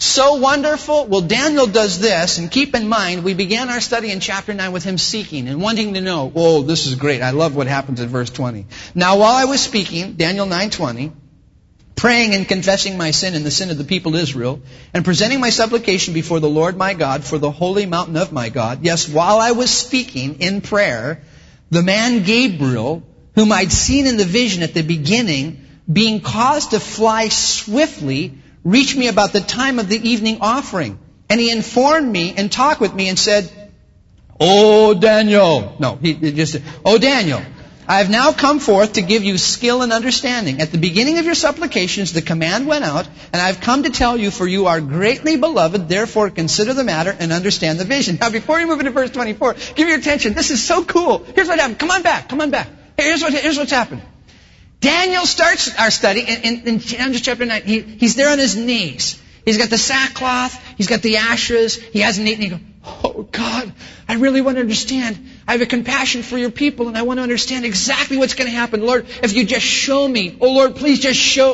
So wonderful. Well, Daniel does this, and keep in mind, we began our study in chapter 9 with him seeking and wanting to know. Oh, this is great. I love what happens in verse 20. Now, while I was speaking, Daniel 9:20, praying and confessing my sin and the sin of the people of Israel, and presenting my supplication before the Lord my God for the holy mountain of my God, yes, while I was speaking in prayer, the man Gabriel, whom I'd seen in the vision at the beginning, being caused to fly swiftly, reached me about the time of the evening offering. And he informed me and talked with me and said, "Oh, Daniel." No, he just said, "Oh, Daniel, I have now come forth to give you skill and understanding. At the beginning of your supplications, the command went out, and I have come to tell you, for you are greatly beloved, therefore consider the matter and understand the vision." Now, before you move into verse 24, give your attention. This is so cool. Here's what happened. Come on back. Here's what's happened. Daniel starts our study in Daniel chapter 9. He's there on his knees. He's got the sackcloth. He's got the ashes. He hasn't eaten. He goes, "Oh, God, I really want to understand. I have a compassion for your people, and I want to understand exactly what's going to happen. Lord, if you just show me. Oh, Lord, please just show."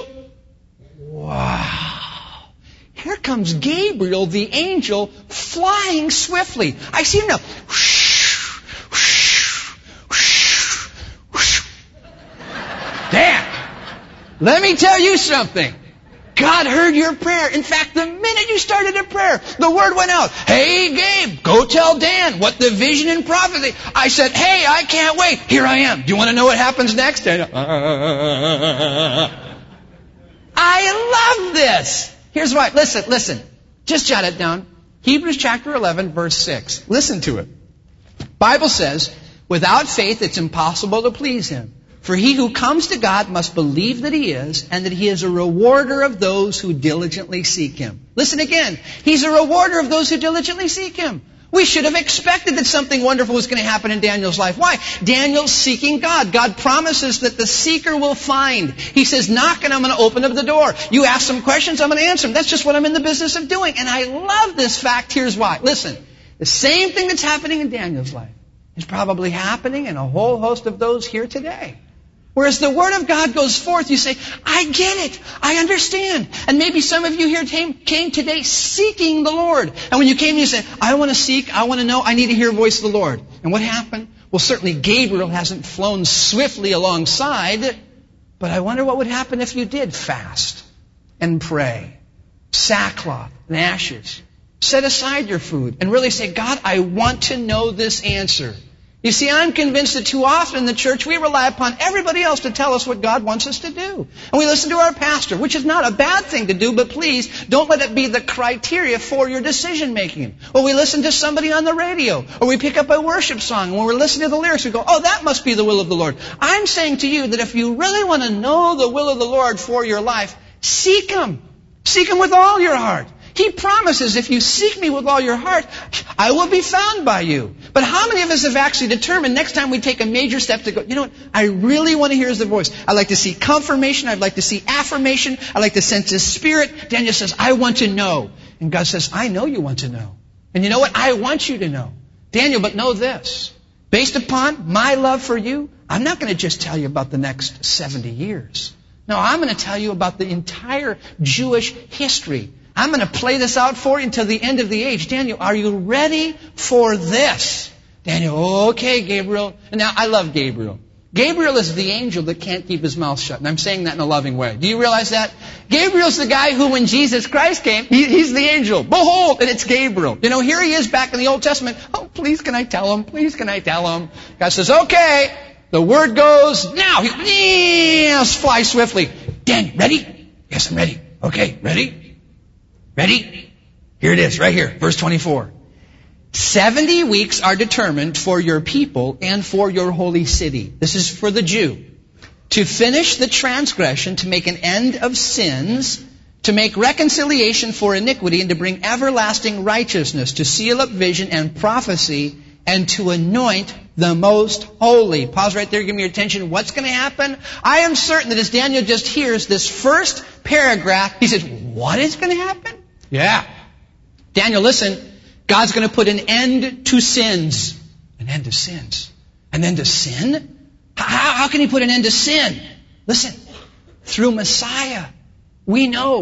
Wow. Here comes Gabriel, the angel, flying swiftly. I see him now. Dan, let me tell you something. God heard your prayer. In fact, the minute you started a prayer, the word went out. "Hey, Gabe, go tell Dan what the vision and prophecy." I said, "Hey, I can't wait. Here I am. Do you want to know what happens next?" I love this. Here's why. Listen. Just jot it down. Hebrews chapter 11, verse 6. Listen to it. Bible says, "Without faith, it's impossible to please Him. For he who comes to God must believe that He is, and that He is a rewarder of those who diligently seek Him." Listen again. He's a rewarder of those who diligently seek Him. We should have expected that something wonderful was going to happen in Daniel's life. Why? Daniel's seeking God. God promises that the seeker will find. He says, "Knock and I'm going to open up the door. You ask some questions, I'm going to answer them." That's just what I'm in the business of doing. And I love this fact. Here's why. Listen. The same thing that's happening in Daniel's life is probably happening in a whole host of those here today. Whereas the Word of God goes forth, you say, "I get it. I understand." And maybe some of you here came today seeking the Lord. And when you came, you said, "I want to seek, I want to know, I need to hear the voice of the Lord." And what happened? Well, certainly Gabriel hasn't flown swiftly alongside, but I wonder what would happen if you did fast and pray, sackcloth and ashes. Set aside your food and really say, "God, I want to know this answer." You see, I'm convinced that too often in the church we rely upon everybody else to tell us what God wants us to do. And we listen to our pastor, which is not a bad thing to do, but please don't let it be the criteria for your decision making. Or we listen to somebody on the radio, or we pick up a worship song, and when we're listening to the lyrics we go, "Oh, that must be the will of the Lord." I'm saying to you that if you really want to know the will of the Lord for your life, seek Him. Seek Him with all your heart. He promises, "If you seek me with all your heart, I will be found by you." But how many of us have actually determined next time we take a major step to go, "You know what? I really want to hear His voice. I'd like to see confirmation. I'd like to see affirmation. I'd like to sense His Spirit." Daniel says, "I want to know." And God says, "I know you want to know. And you know what? I want you to know. Daniel, but know this. Based upon my love for you, I'm not going to just tell you about the next 70 years. No, I'm going to tell you about the entire Jewish history. I'm going to play this out for you until the end of the age. Daniel, are you ready for this?" Daniel, "Okay, Gabriel." And now, I love Gabriel. Gabriel is the angel that can't keep his mouth shut. And I'm saying that in a loving way. Do you realize that? Gabriel's the guy who, when Jesus Christ came, he's the angel. Behold, and it's Gabriel. You know, here he is back in the Old Testament. "Oh, please can I tell him? Please can I tell him?" God says, "Okay." The word goes, now. Let's fly swiftly. "Daniel, ready?" "Yes, I'm ready." "Okay, ready? Ready? Here it is, right here, verse 24. 70 weeks are determined for your people and for your holy city." This is for the Jew. "To finish the transgression, to make an end of sins, to make reconciliation for iniquity, and to bring everlasting righteousness, to seal up vision and prophecy, and to anoint the most holy." Pause right there, give me your attention. What's going to happen? I am certain that as Daniel just hears this first paragraph, he says, "What is going to happen?" Yeah. Daniel, listen. God's going to put an end to sins. An end to sins. An end to sin? How can He put an end to sin? Listen. Through Messiah. We know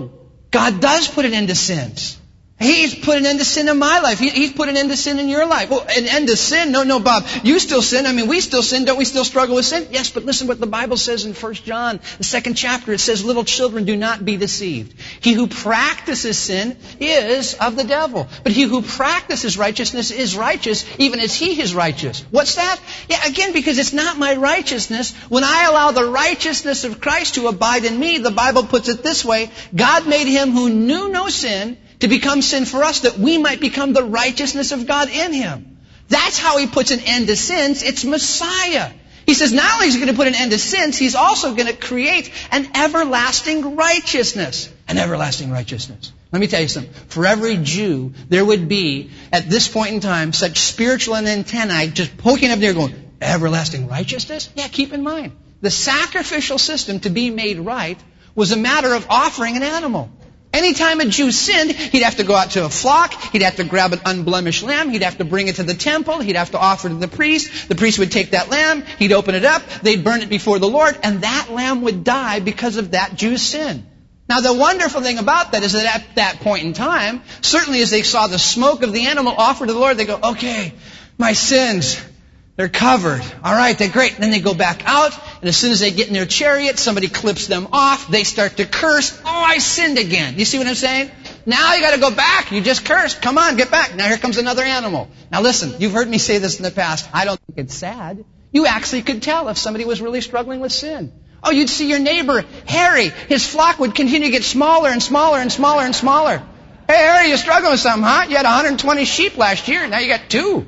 God does put an end to sins. He's put an end to sin in my life. He's put an end to sin in your life. Well, an end to sin? No, Bob. You still sin. I mean, we still sin. Don't we still struggle with sin? Yes, but listen what the Bible says in 1 John, the 2nd chapter. It says, little children, do not be deceived. He who practices sin is of the devil. But he who practices righteousness is righteous, even as he is righteous. What's that? Yeah, again, because it's not my righteousness. When I allow the righteousness of Christ to abide in me, the Bible puts it this way, God made him who knew no sin to become sin for us, that we might become the righteousness of God in him. That's how he puts an end to sins. It's Messiah. He says not only is he going to put an end to sins, he's also going to create an everlasting righteousness. An everlasting righteousness. Let me tell you something. For every Jew, there would be, at this point in time, such spiritual antennae just poking up there going, everlasting righteousness? Yeah, keep in mind, the sacrificial system to be made right was a matter of offering an animal. Anytime a Jew sinned, he'd have to go out to a flock, he'd have to grab an unblemished lamb, he'd have to bring it to the temple, he'd have to offer it to the priest would take that lamb, he'd open it up, they'd burn it before the Lord, and that lamb would die because of that Jew's sin. Now the wonderful thing about that is that at that point in time, certainly as they saw the smoke of the animal offered to the Lord, they go, okay, my sins, they're covered. All right, they're great. Then they go back out, and as soon as they get in their chariot, somebody clips them off. They start to curse. Oh, I sinned again. You see what I'm saying? Now you got to go back. You just cursed. Come on, get back. Now here comes another animal. Now listen, you've heard me say this in the past. I don't think it's sad. You actually could tell if somebody was really struggling with sin. Oh, you'd see your neighbor, Harry. His flock would continue to get smaller and smaller and smaller and smaller. Hey, Harry, you're struggling with something, huh? You had 120 sheep last year. Now you got 2.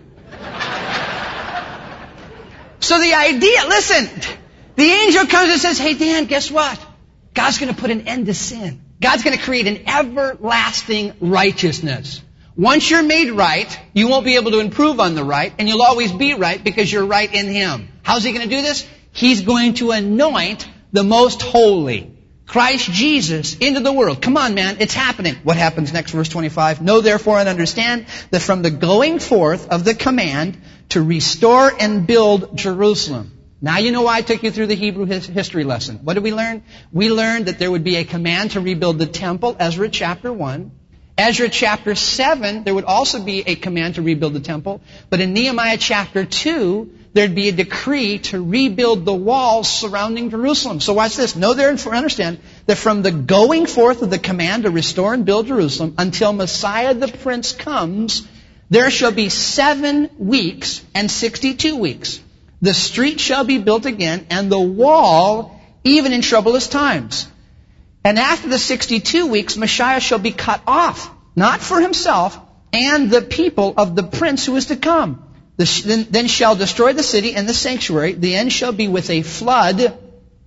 So the idea, listen, the angel comes and says, hey, Dan, guess what? God's going to put an end to sin. God's going to create an everlasting righteousness. Once you're made right, you won't be able to improve on the right, and you'll always be right because you're right in him. How's he going to do this? He's going to anoint the most holy, Christ Jesus, into the world. Come on, man, it's happening. What happens next, verse 25? Know therefore and understand that from the going forth of the command to restore and build Jerusalem. Now you know why I took you through the Hebrew history lesson. What did we learn? We learned that there would be a command to rebuild the temple, Ezra chapter 1. Ezra chapter 7, there would also be a command to rebuild the temple. But in Nehemiah chapter 2, there'd be a decree to rebuild the walls surrounding Jerusalem. So watch this. Know therefore understand that from the going forth of the command to restore and build Jerusalem until Messiah the Prince comes, there shall be 7 weeks and 62 weeks. The street shall be built again, and the wall even in troublous times. And after the 62 weeks, Messiah shall be cut off, not for himself and the people of the prince who is to come. Then shall destroy the city and the sanctuary. The end shall be with a flood,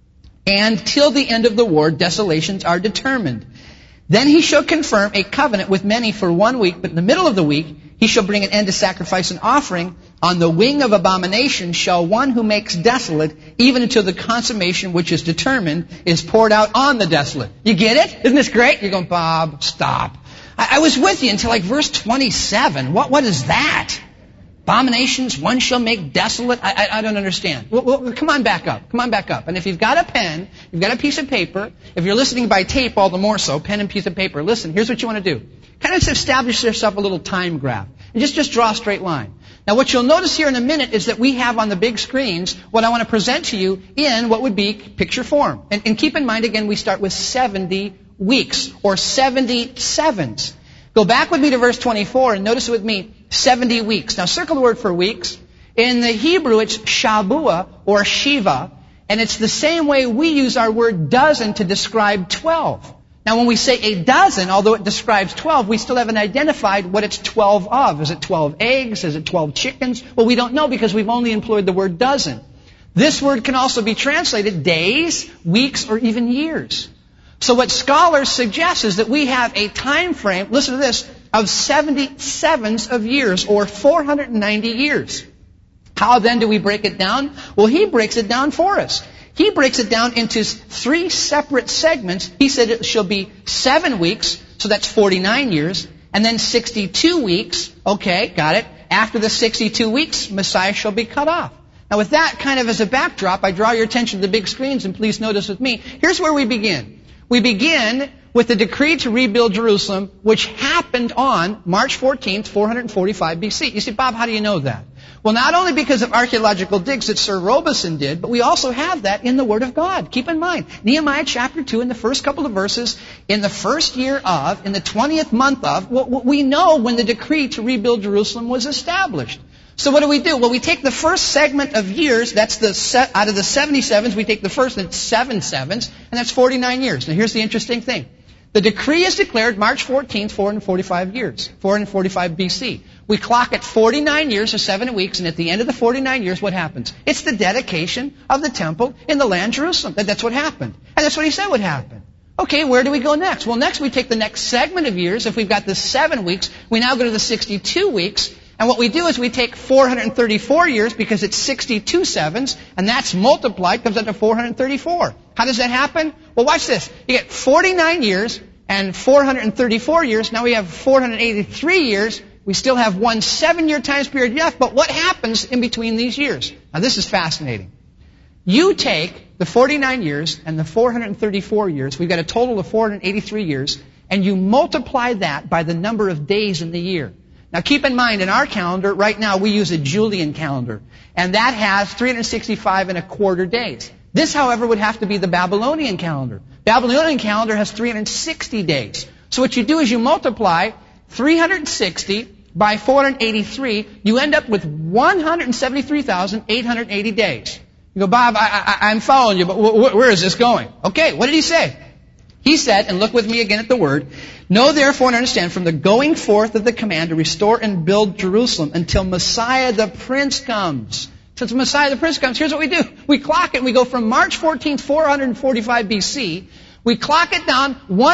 and till the end of the war, desolations are determined. Then he shall confirm a covenant with many for 1 week, but in the middle of the week he shall bring an end to sacrifice and offering. On the wing of abomination shall one who makes desolate, even until the consummation which is determined is poured out on the desolate. You get it? Isn't this great? You're going, Bob, stop. I was with you until like verse 27. What is that? Abominations, one shall make desolate. I don't understand. Well, come on back up. Come on back up. And if you've got a pen, you've got a piece of paper, if you're listening by tape, all the more so, pen and piece of paper. Listen, here's what you want to do. Kind of establish yourself a little time graph. And just draw a straight line. Now what you'll notice here in a minute is that we have on the big screens what I want to present to you in what would be picture form. And keep in mind, again, we start with 70 weeks, or 77s. Go back with me to verse 24 and notice with me 70 weeks. Now circle the word for weeks. In the Hebrew it's Shabua or Shiva, and it's the same way we use our word dozen to describe 12. Now when we say a dozen, although it describes 12, we still haven't identified what it's 12 of. Is it 12 eggs? Is it 12 chickens? Well, we don't know because we've only employed the word dozen. This word can also be translated days, weeks, or even years. So what scholars suggest is that we have a time frame, listen to this, of 77s of years, or 490 years. How then do we break it down? Well, he breaks it down for us. He breaks it down into 3 separate segments. He said it shall be 7 weeks, so that's 49 years, and then 62 weeks. Okay, got it. After the 62 weeks, Messiah shall be cut off. Now with that kind of as a backdrop, I draw your attention to the big screens, and please notice with me, here's where we begin. We begin with the decree to rebuild Jerusalem, which happened on March 14th, 445 BC. You say, Bob, how do you know that? Well, not only because of archaeological digs that Sir Robeson did, but we also have that in the Word of God. Keep in mind, Nehemiah chapter 2, in the first couple of verses, in the first year of, in the 20th month of, we know when the decree to rebuild Jerusalem was established. So what do? Well, we take the first segment of years, that's out of the 77s, we take the first, and it's 7 sevens, and that's 49 years. Now here's the interesting thing. The decree is declared March 14th, 445 years, 445 BC. We clock at 49 years or 7 weeks, and at the end of the 49 years, what happens? It's the dedication of the temple in the land Jerusalem. That's what happened. And that's what he said would happen. Okay, where do we go next? Well, next we take the next segment of years. If we've got the 7 weeks, we now go to the 62 weeks. And what we do is we take 434 years because it's 62 sevens, and that's multiplied, comes up to 434. How does that happen? Well, watch this. You get 49 years and 434 years. Now we have 483 years. We still have one 7-year time period left, but what happens in between these years? Now this is fascinating. You take the 49 years and the 434 years, we've got a total of 483 years, and you multiply that by the number of days in the year. Now keep in mind, in our calendar, right now we use a Julian calendar, and that has 365 and a quarter days. This, however, would have to be the Babylonian calendar. Babylonian calendar has 360 days. So what you do is you multiply 360 by 483, you end up with 173,880 days. You go, Bob, I'm following you, but where is this going? Okay, what did he say? He said, and look with me again at the word, know therefore and understand from the going forth of the command to restore and build Jerusalem until Messiah the Prince comes. Since Messiah the Prince comes, here's what we do. We clock it, and we go from March 14th, 445 BC, we clock it down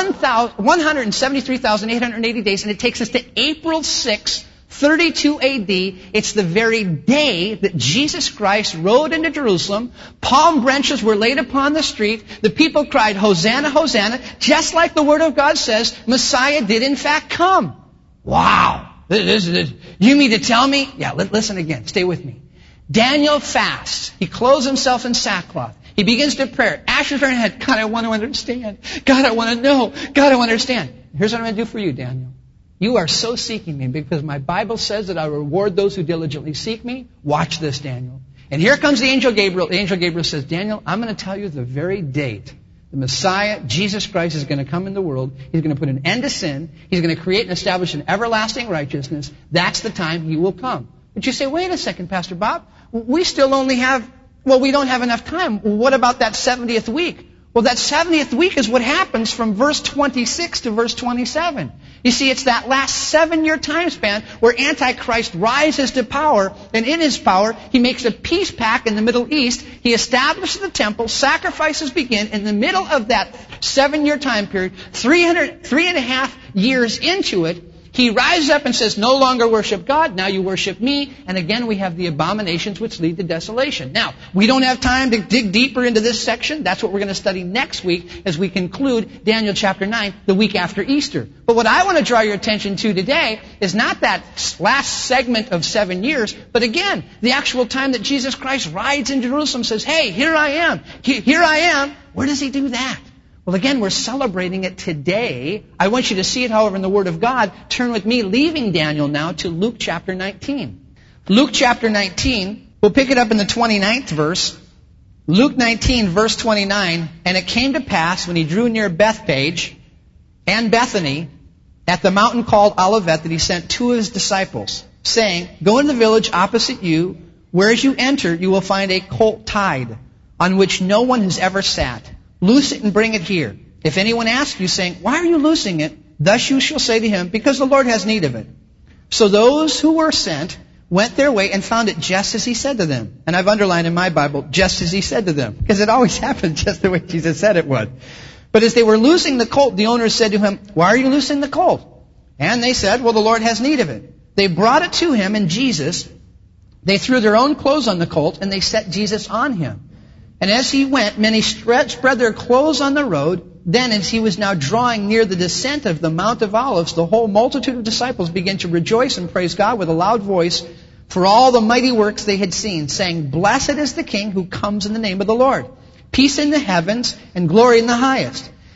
173,880 days, and it takes us to April 6th, 32 AD. It's the very day that Jesus Christ rode into Jerusalem. Palm branches were laid upon the street. The people cried, Hosanna, Hosanna. Just like the Word of God says, Messiah did in fact come. Wow. You mean to tell me? Yeah, listen again. Stay with me. Daniel fasts. He clothes himself in sackcloth. He begins to pray. Ashes are in his head. God, I want to understand. God, I want to know. God, I want to understand. Here's what I'm going to do for you, Daniel. You are so seeking me because my Bible says that I reward those who diligently seek me. Watch this, Daniel. And here comes the angel Gabriel. The angel Gabriel says, Daniel, I'm going to tell you the very date the Messiah, Jesus Christ, is going to come in the world. He's going to put an end to sin. He's going to create and establish an everlasting righteousness. That's the time he will come. But you say, wait a second, Pastor Bob. We still only have, we don't have enough time. What about that 70th week? Well, that 70th week is what happens from verse 26 to verse 27. You see, it's that last 7-year time span where Antichrist rises to power, and in his power, he makes a peace pact in the Middle East. He establishes the temple, sacrifices begin. In the middle of that 7-year time period, 3.5 years into it, he rises up and says, no longer worship God, now you worship me. And again, we have the abominations which lead to desolation. Now, we don't have time to dig deeper into this section. That's what we're going to study next week as we conclude Daniel chapter 9, the week after Easter. But what I want to draw your attention to today is not that last segment of 7 years, but again, the actual time that Jesus Christ rides in Jerusalem, says, hey, here I am. Here I am. Where does he do that? Well, again, we're celebrating it today. I want you to see it, however, in the Word of God. Turn with me, leaving Daniel now, to Luke chapter 19. Luke chapter 19, we'll pick it up in the 29th verse. Luke 19, verse 29, and it came to pass when he drew near Bethphage and Bethany at the mountain called Olivet that he sent 2 of his disciples, saying, go into the village opposite you, where as you enter you will find a colt tied, on which no one has ever sat. Loose it and bring it here. If anyone asks you, saying, why are you loosing it? Thus you shall say to him, because the Lord has need of it. So those who were sent went their way and found it just as he said to them. And I've underlined in my Bible, just as he said to them, because it always happened just the way Jesus said it would. But as they were loosing the colt, the owner said to him, why are you loosing the colt? And they said, well, the Lord has need of it. They brought it to him, and Jesus, they threw their own clothes on the colt, and they set Jesus on him. And as he went, many spread their clothes on the road. Then, as he was now drawing near the descent of the Mount of Olives, the whole multitude of disciples began to rejoice and praise God with a loud voice for all the mighty works they had seen, saying, blessed is the King who comes in the name of the Lord. Peace in the heavens and glory in the highest.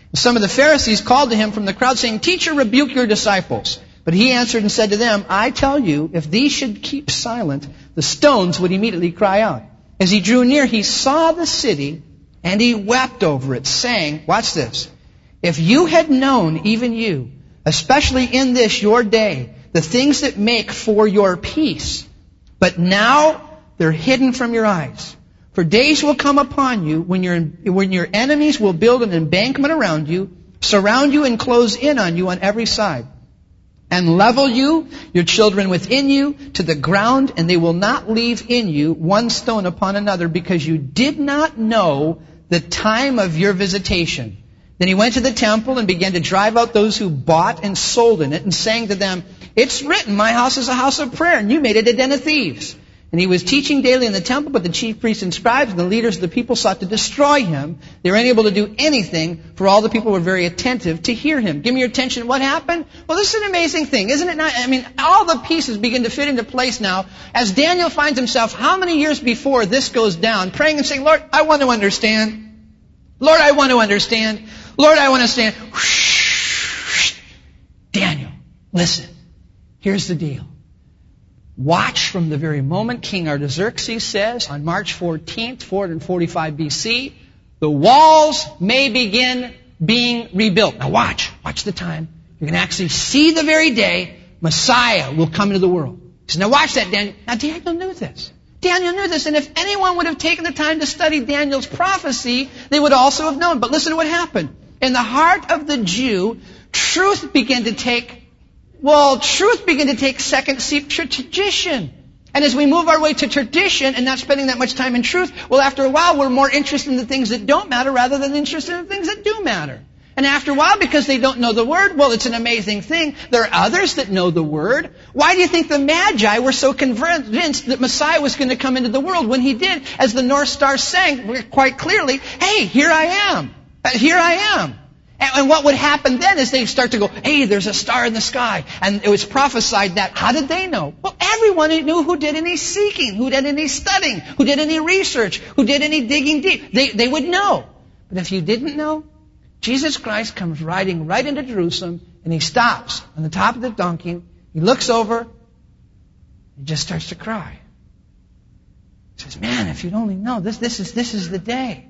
Some of the Pharisees called to him from the crowd, saying, Teacher, rebuke your disciples. But he answered and said to them, I tell you, if these should keep silent, the stones would immediately cry out. As he drew near, he saw the city, and he wept over it, saying, watch this, if you had known, even you, especially in this your day, the things that make for your peace, but now they're hidden from your eyes. For days will come upon you when your enemies will build an embankment around you, surround you and close in on you on every side, and level you, your children within you, to the ground, and they will not leave in you one stone upon another, because you did not know the time of your visitation. Then he went to the temple and began to drive out those who bought and sold in it, and saying to them, It's written, my house is a house of prayer, and you made it a den of thieves. And he was teaching daily in the temple, but the chief priests and scribes and the leaders of the people sought to destroy him. They were unable to do anything, for all the people were very attentive to hear him. Give me your attention. What happened? Well, this is an amazing thing, isn't it not? I mean, all the pieces begin to fit into place now as Daniel finds himself how many years before this goes down, praying and saying, Lord, I want to understand. Lord, I want to understand. Lord, I want to understand. Daniel, listen. Here's the deal. Watch from the very moment King Artaxerxes says on March 14th, 445 BC, the walls may begin being rebuilt. Now watch the time. You're going to actually see the very day Messiah will come into the world. He says, now watch that, Daniel. Now Daniel knew this. Daniel knew this, and if anyone would have taken the time to study Daniel's prophecy, they would also have known. But listen to what happened. In the heart of the Jew, truth began to take second seat to tradition. And as we move our way to tradition and not spending that much time in truth, well, after a while, we're more interested in the things that don't matter rather than interested in the things that do matter. And after a while, because they don't know the Word, well, it's an amazing thing. There are others that know the Word. Why do you think the Magi were so convinced that Messiah was going to come into the world when he did? As the North Star sang quite clearly, hey, here I am. Here I am. And what would happen then is they'd start to go, hey, there's a star in the sky. And it was prophesied that. How did they know? Well, everyone knew who did any seeking, who did any studying, who did any research, who did any digging deep. They would know. But if you didn't know, Jesus Christ comes riding right into Jerusalem, and he stops on the top of the donkey. He looks over. He just starts to cry. He says, man, if you'd only know, this is the day.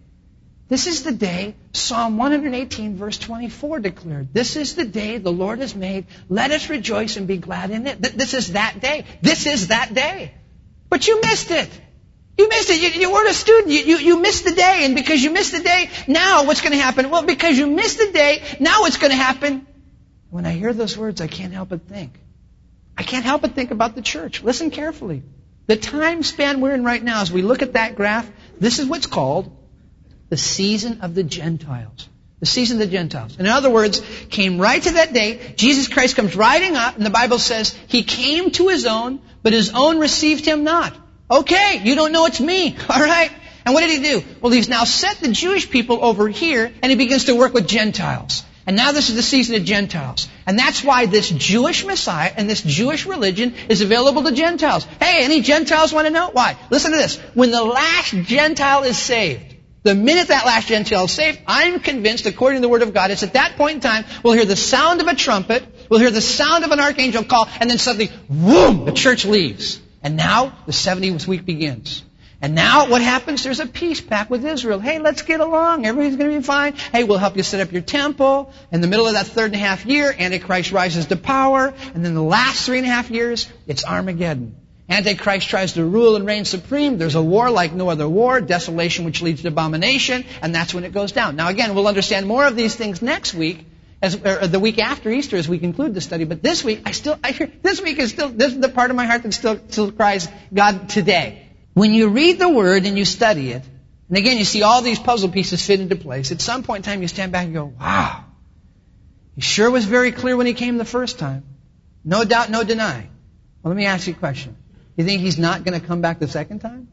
This is the day Psalm 118 verse 24 declared. This is the day the Lord has made. Let us rejoice and be glad in it. This is that day. This is that day. But you missed it. You missed it. You weren't a student. You missed the day. And because you missed the day, now what's going to happen? Well, because you missed the day, now what's going to happen? When I hear those words, I can't help but think. I can't help but think about the church. Listen carefully. The time span we're in right now, as we look at that graph, this is what's called the season of the Gentiles. The season of the Gentiles. In other words, came right to that day. Jesus Christ comes riding up, and the Bible says, He came to His own, but His own received Him not. Okay, you don't know it's me. All right? And what did He do? Well, He's now set the Jewish people over here, and He begins to work with Gentiles. And now this is the season of Gentiles. And that's why this Jewish Messiah and this Jewish religion is available to Gentiles. Hey, any Gentiles want to know? Why? Listen to this. When the last Gentile is saved, the minute that last Gentile is saved, I'm convinced, according to the Word of God, it's at that point in time, we'll hear the sound of a trumpet, we'll hear the sound of an archangel call, and then suddenly, whoom, the church leaves. And now, the 70th week begins. And now, what happens? There's a peace pact with Israel. Hey, let's get along. Everything's going to be fine. Hey, we'll help you set up your temple. In the middle of that 3.5 year, Antichrist rises to power. And then the last 3.5 years, it's Armageddon. Antichrist tries to rule and reign supreme. There's a war like no other war, desolation which leads to abomination, and that's when it goes down. Now again, we'll understand more of these things next week, or the week after Easter as we conclude the study. But this week, this is the part of my heart that still cries, God, today. When you read the Word and you study it, and again you see all these puzzle pieces fit into place, at some point in time you stand back and go, wow, He sure was very clear when He came the first time. No doubt, no deny. Well, let me ask you a question. You think He's not going to come back the second time?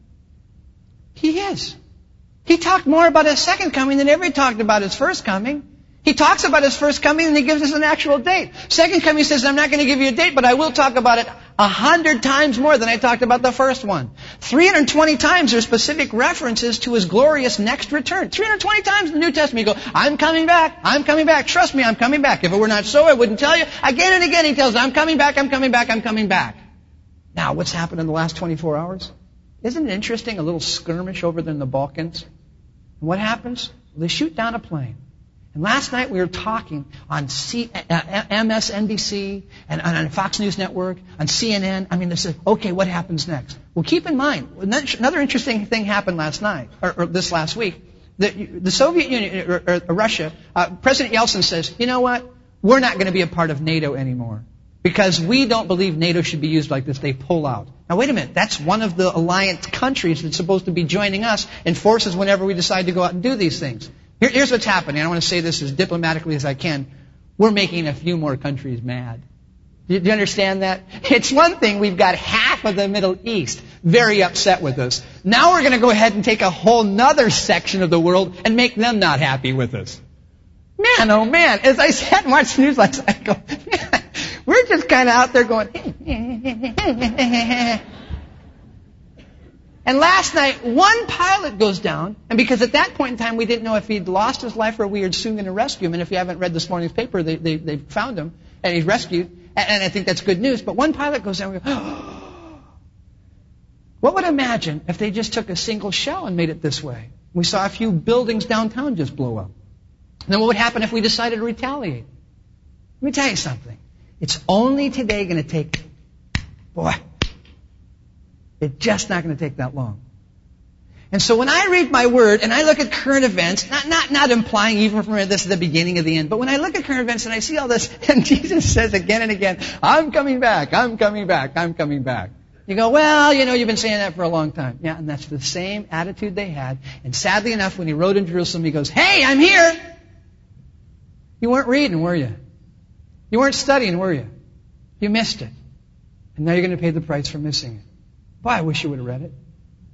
He is. He talked more about His second coming than ever He talked about His first coming. He talks about His first coming and He gives us an actual date. Second coming, He says, I'm not going to give you a date, but I will talk about it 100 times more than I talked about the first one. 320 times there's specific references to His glorious next return. 320 times in the New Testament you go, I'm coming back, I'm coming back, trust me, I'm coming back. If it were not so, I wouldn't tell you. Again and again He tells us, I'm coming back, I'm coming back, I'm coming back. Now, what's happened in the last 24 hours? Isn't it interesting, a little skirmish over there in the Balkans? And what happens? They shoot down a plane. And last night we were talking on MSNBC and on Fox News Network, on CNN. I mean, they said, okay, what happens next? Well, keep in mind, another interesting thing happened last night, or this last week. The Soviet Union, or Russia, President Yeltsin says, you know what? We're not going to be a part of NATO anymore because we don't believe NATO should be used like this. They pull out. Now, wait a minute. That's one of the alliance countries that's supposed to be joining us in forces whenever we decide to go out and do these things. Here's what's happening. I want to say this as diplomatically as I can. We're making a few more countries mad. Do you understand that? It's one thing, we've got half of the Middle East very upset with us. Now we're going to go ahead and take a whole nother section of the world and make them not happy with us. Man, oh man, as I sat and watched the news last night, I go, man, we're just kind of out there going, And last night, one pilot goes down, and because at that point in time we didn't know if he'd lost his life or we were soon going to rescue him, and if you haven't read this morning's paper, they found him, and he's rescued, and I think that's good news. But one pilot goes down and we go, oh. What would imagine if they just took a single shell and made it this way? We saw a few buildings downtown just blow up. And then what would happen if we decided to retaliate? Let me tell you something. It's only today going to take, boy, it's just not going to take that long. And so when I read my word and I look at current events, not implying even from this is the beginning of the end, but when I look at current events and I see all this, and Jesus says again and again, I'm coming back, I'm coming back, I'm coming back. You go, well, you've been saying that for a long time. Yeah, and that's the same attitude they had. And sadly enough, when He rode in Jerusalem, He goes, hey, I'm here. You weren't reading, were you? You weren't studying, were you? You missed it. And now you're going to pay the price for missing it. Boy, I wish you would have read it.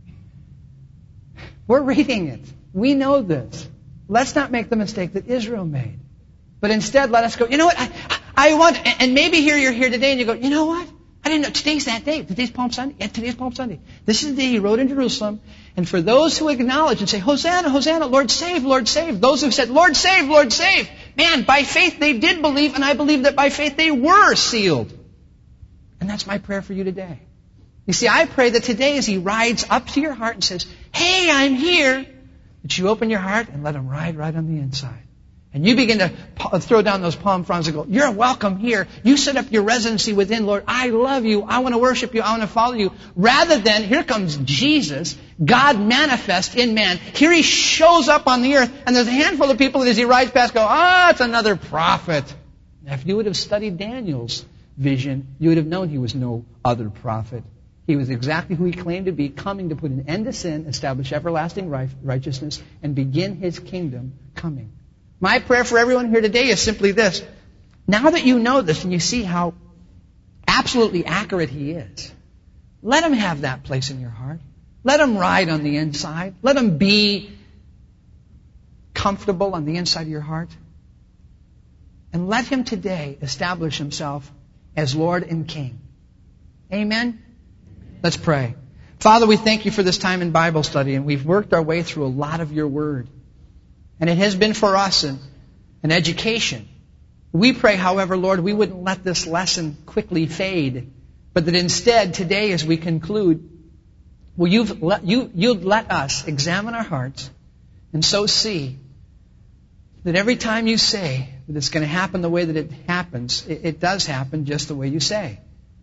We're reading it. We know this. Let's not make the mistake that Israel made. But instead, let us go, you know what? I want, and maybe here you're here today and you go, you know what? I didn't know. Today's that day. Today's Palm Sunday. Yeah, today's Palm Sunday. This is the day He rode in Jerusalem. And for those who acknowledge and say, Hosanna, Hosanna, Lord save, Lord save. Those who said, Lord save, Lord save. Man, by faith they did believe, and I believe that by faith they were sealed. And that's my prayer for you today. You see, I pray that today as He rides up to your heart and says, hey, I'm here, that you open your heart and let Him ride right on the inside. And you begin to throw down those palm fronds and go, you're welcome here. You set up your residency within, Lord. I love you. I want to worship you. I want to follow you. Rather than, here comes Jesus, God manifest in man. Here He shows up on the earth, and there's a handful of people that as He rides past go, it's another prophet. Now, if you would have studied Daniel's vision, you would have known he was no other prophet. He was exactly who He claimed to be, coming to put an end to sin, establish everlasting righteousness, and begin His kingdom coming. My prayer for everyone here today is simply this. Now that you know this and you see how absolutely accurate He is, let Him have that place in your heart. Let Him ride on the inside. Let Him be comfortable on the inside of your heart. And let Him today establish Himself as Lord and King. Amen? Let's pray. Father, we thank You for this time in Bible study, and we've worked our way through a lot of Your Word. And it has been for us an education. We pray, however, Lord, we wouldn't let this lesson quickly fade, but that instead, today as we conclude, you'd let us examine our hearts and so see that every time You say that it's going to happen the way that it happens, it does happen just the way You say.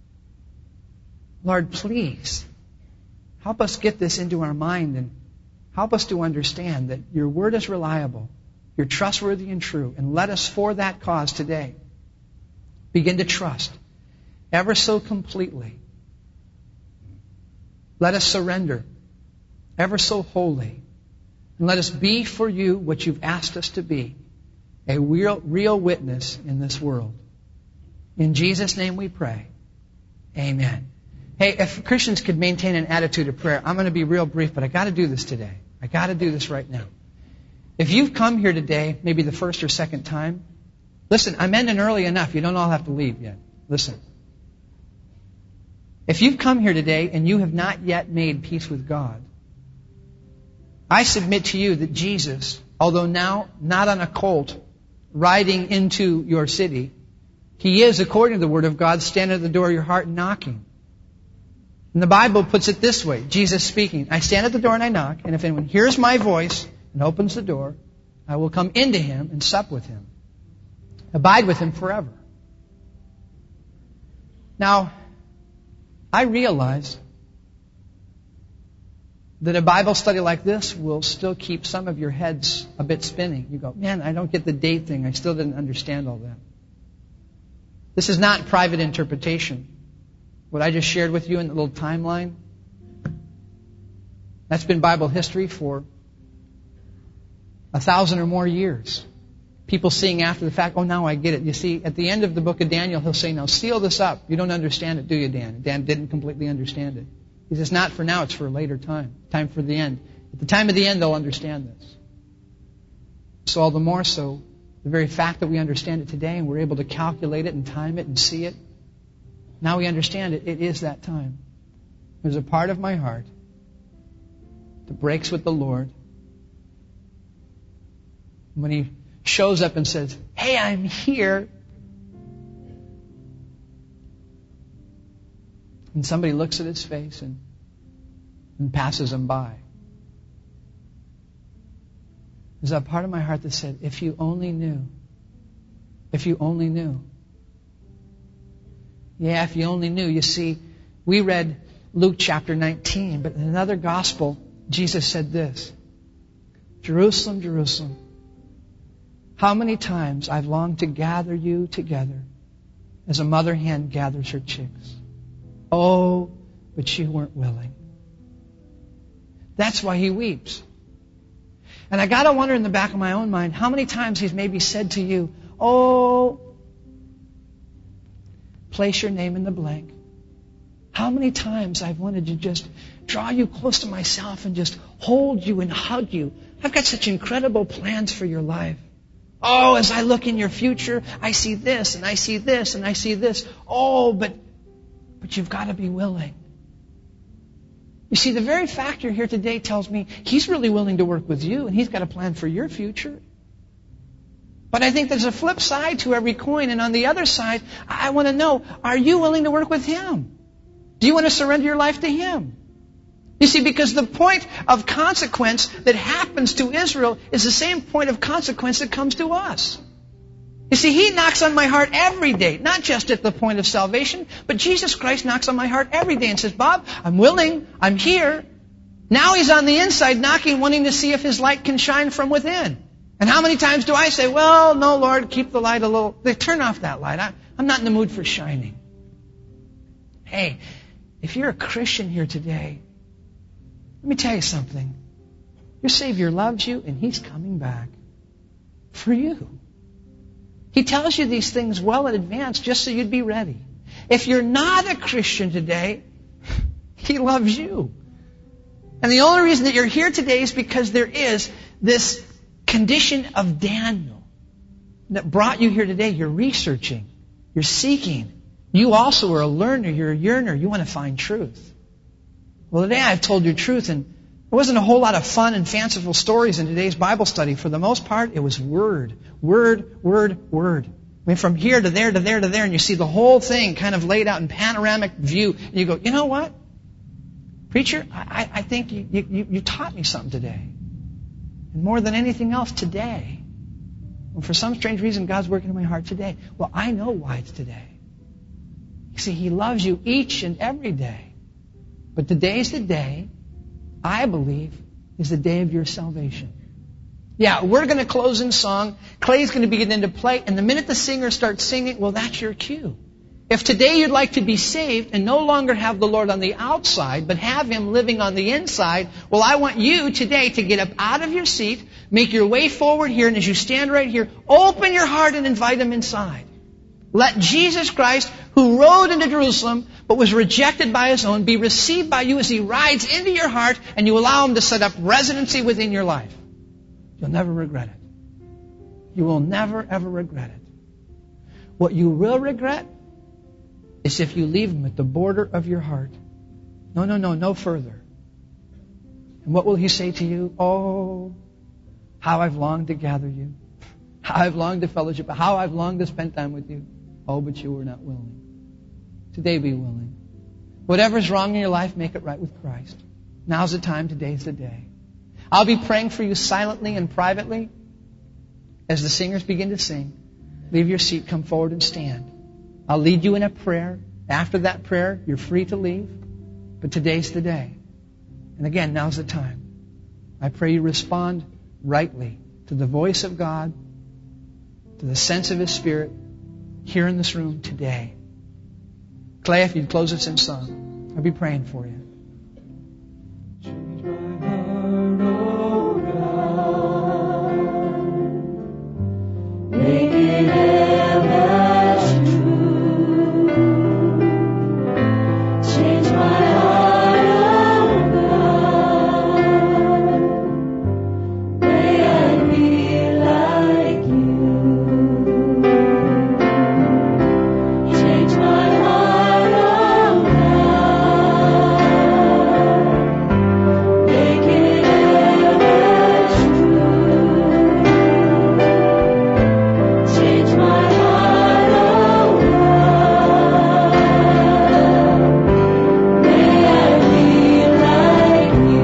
Lord, please, help us get this into our mind and help us to understand that Your Word is reliable, You're trustworthy and true, and let us for that cause today begin to trust ever so completely. Let us surrender ever so wholly, and let us be for You what You've asked us to be, a real witness in this world. In Jesus' name we pray. Amen. Hey, if Christians could maintain an attitude of prayer, I'm going to be real brief, but I got to do this today. I got to do this right now. If you've come here today, maybe the first or second time, listen, I'm ending early enough. You don't all have to leave yet. Listen. If you've come here today and you have not yet made peace with God, I submit to you that Jesus, although now not on a colt riding into your city, He is, according to the Word of God, standing at the door of your heart and knocking. And the Bible puts it this way, Jesus speaking, I stand at the door and I knock, and if anyone hears my voice and opens the door, I will come into him and sup with him. Abide with him forever. Now, I realize that a Bible study like this will still keep some of your heads a bit spinning. You go, man, I don't get the date thing. I still didn't understand all that. This is not private interpretation. What I just shared with you in the little timeline, that's been Bible history for 1,000 or more years. People seeing after the fact, oh, now I get it. You see, at the end of the book of Daniel, he'll say, now seal this up. You don't understand it, do you, Dan? Dan didn't completely understand it. He says, not for now, it's for a later time. Time for the end. At the time of the end, they'll understand this. So all the more so, the very fact that we understand it today and we're able to calculate it and time it and see it, now we understand it. It is that time. There's a part of my heart that breaks with the Lord when He shows up and says, hey, I'm here. And somebody looks at His face and passes Him by. There's a part of my heart that said, if you only knew. If you only knew. Yeah, if you only knew. You see, we read Luke chapter 19, but in another gospel, Jesus said this, Jerusalem, Jerusalem, how many times I've longed to gather you together as a mother hen gathers her chicks. Oh, but you weren't willing. That's why He weeps. And I gotta wonder in the back of my own mind, how many times He's maybe said to you, oh, place your name in the blank. How many times I've wanted to just draw you close to myself and just hold you and hug you. I've got such incredible plans for your life. Oh, as I look in your future, I see this and I see this and I see this. Oh, but you've got to be willing. You see, the very fact you're here today tells me He's really willing to work with you and He's got a plan for your future. But I think there's a flip side to every coin. And on the other side, I want to know, are you willing to work with Him? Do you want to surrender your life to Him? You see, because the point of consequence that happens to Israel is the same point of consequence that comes to us. You see, He knocks on my heart every day, not just at the point of salvation, but Jesus Christ knocks on my heart every day and says, Bob, I'm willing, I'm here. Now He's on the inside knocking, wanting to see if His light can shine from within. And how many times do I say, well, no, Lord, keep the light a little. Turn off that light. I'm not in the mood for shining. Hey, if you're a Christian here today, let me tell you something. Your Savior loves you and He's coming back for you. He tells you these things well in advance just so you'd be ready. If you're not a Christian today, He loves you. And the only reason that you're here today is because there is this condition of Daniel that brought you here today. You're researching. You're seeking. You also are a learner. You're a yearner. You want to find truth. Well, today I've told you truth, and there wasn't a whole lot of fun and fanciful stories in today's Bible study. For the most part, it was word. Word, word, word. I mean, from here to there to there to there, and you see the whole thing kind of laid out in panoramic view. And you go, you know what? Preacher, I think you taught me something today. And more than anything else, today. And for some strange reason, God's working in my heart today. Well, I know why it's today. You see, He loves you each and every day. But today's the day, I believe, is the day of your salvation. Yeah, we're going to close in song. Clay's going to begin to play. And the minute the singer starts singing, well, that's your cue. If today you'd like to be saved and no longer have the Lord on the outside, but have Him living on the inside, well, I want you today to get up out of your seat, make your way forward here, and as you stand right here, open your heart and invite Him inside. Let Jesus Christ, who rode into Jerusalem, but was rejected by His own, be received by you as He rides into your heart, and you allow Him to set up residency within your life. You'll never regret it. You will never, ever regret it. What you will regret is if you leave Him at the border of your heart. No further. And what will He say to you? Oh, how I've longed to gather you. How I've longed to fellowship. How I've longed to spend time with you. Oh, but you were not willing. Today be willing. Whatever's wrong in your life, make it right with Christ. Now's the time. Today's the day. I'll be praying for you silently and privately as the singers begin to sing. Leave your seat, come forward and stand. I'll lead you in a prayer. After that prayer, you're free to leave. But today's the day. And again, now's the time. I pray you respond rightly to the voice of God, to the sense of His Spirit here in this room today. Clay, if you'd close us in song, I'll be praying for you. Change my heart, oh God. Make it ever true. Change my heart, oh God. May I be like you. Change my heart, oh God. Make it ever true. Change my heart, oh God. May I be like you.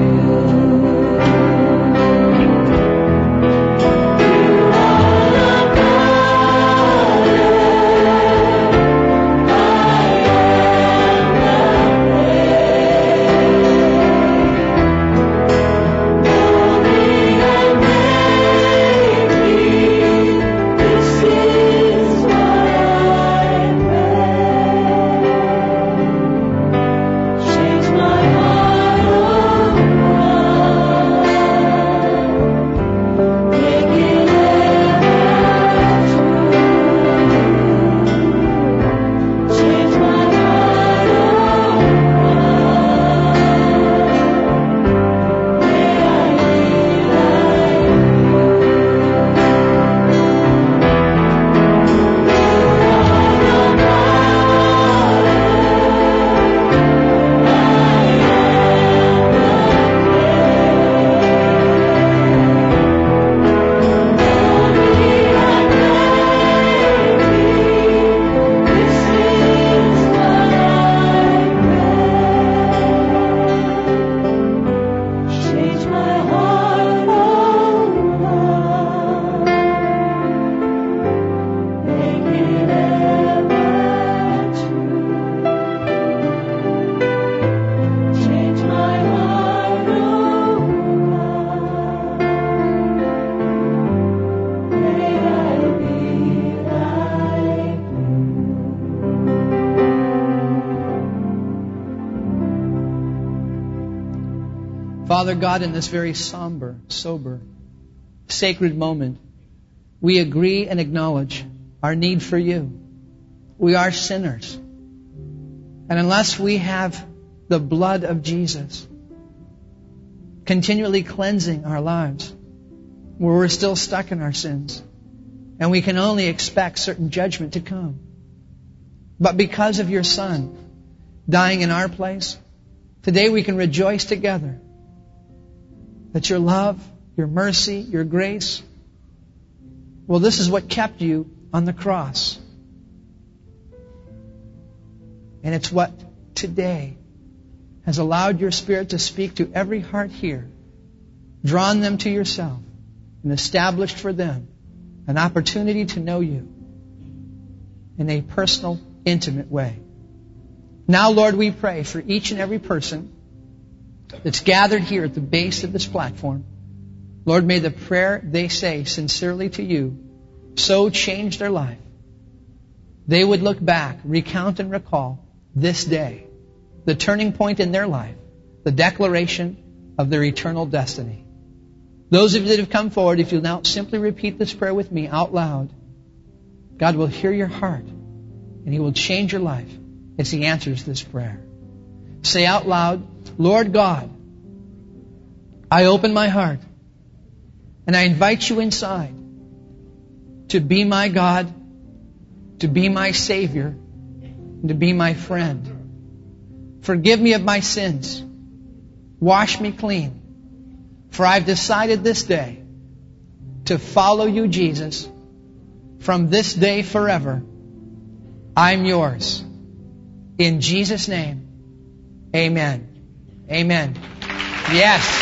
Father God, in this very somber, sober, sacred moment, we agree and acknowledge our need for you. We are sinners. And unless we have the blood of Jesus continually cleansing our lives, where we're still stuck in our sins, and we can only expect certain judgment to come. But because of your Son dying in our place, today we can rejoice together that your love, your mercy, your grace, well, this is what kept you on the cross. And it's what today has allowed your Spirit to speak to every heart here, drawn them to yourself, and established for them an opportunity to know you in a personal, intimate way. Now, Lord, we pray for each and every person that's gathered here at the base of this platform. Lord, may the prayer they say sincerely to you so change their life. They would look back, recount and recall this day, the turning point in their life, the declaration of their eternal destiny. Those of you that have come forward, if you'll now simply repeat this prayer with me out loud, God will hear your heart and He will change your life as He answers this prayer. Say out loud, Lord God, I open my heart and I invite you inside to be my God, to be my Savior, and to be my friend. Forgive me of my sins. Wash me clean. For I've decided this day to follow you, Jesus. From this day forever, I'm yours. In Jesus' name, amen. Amen. Yes.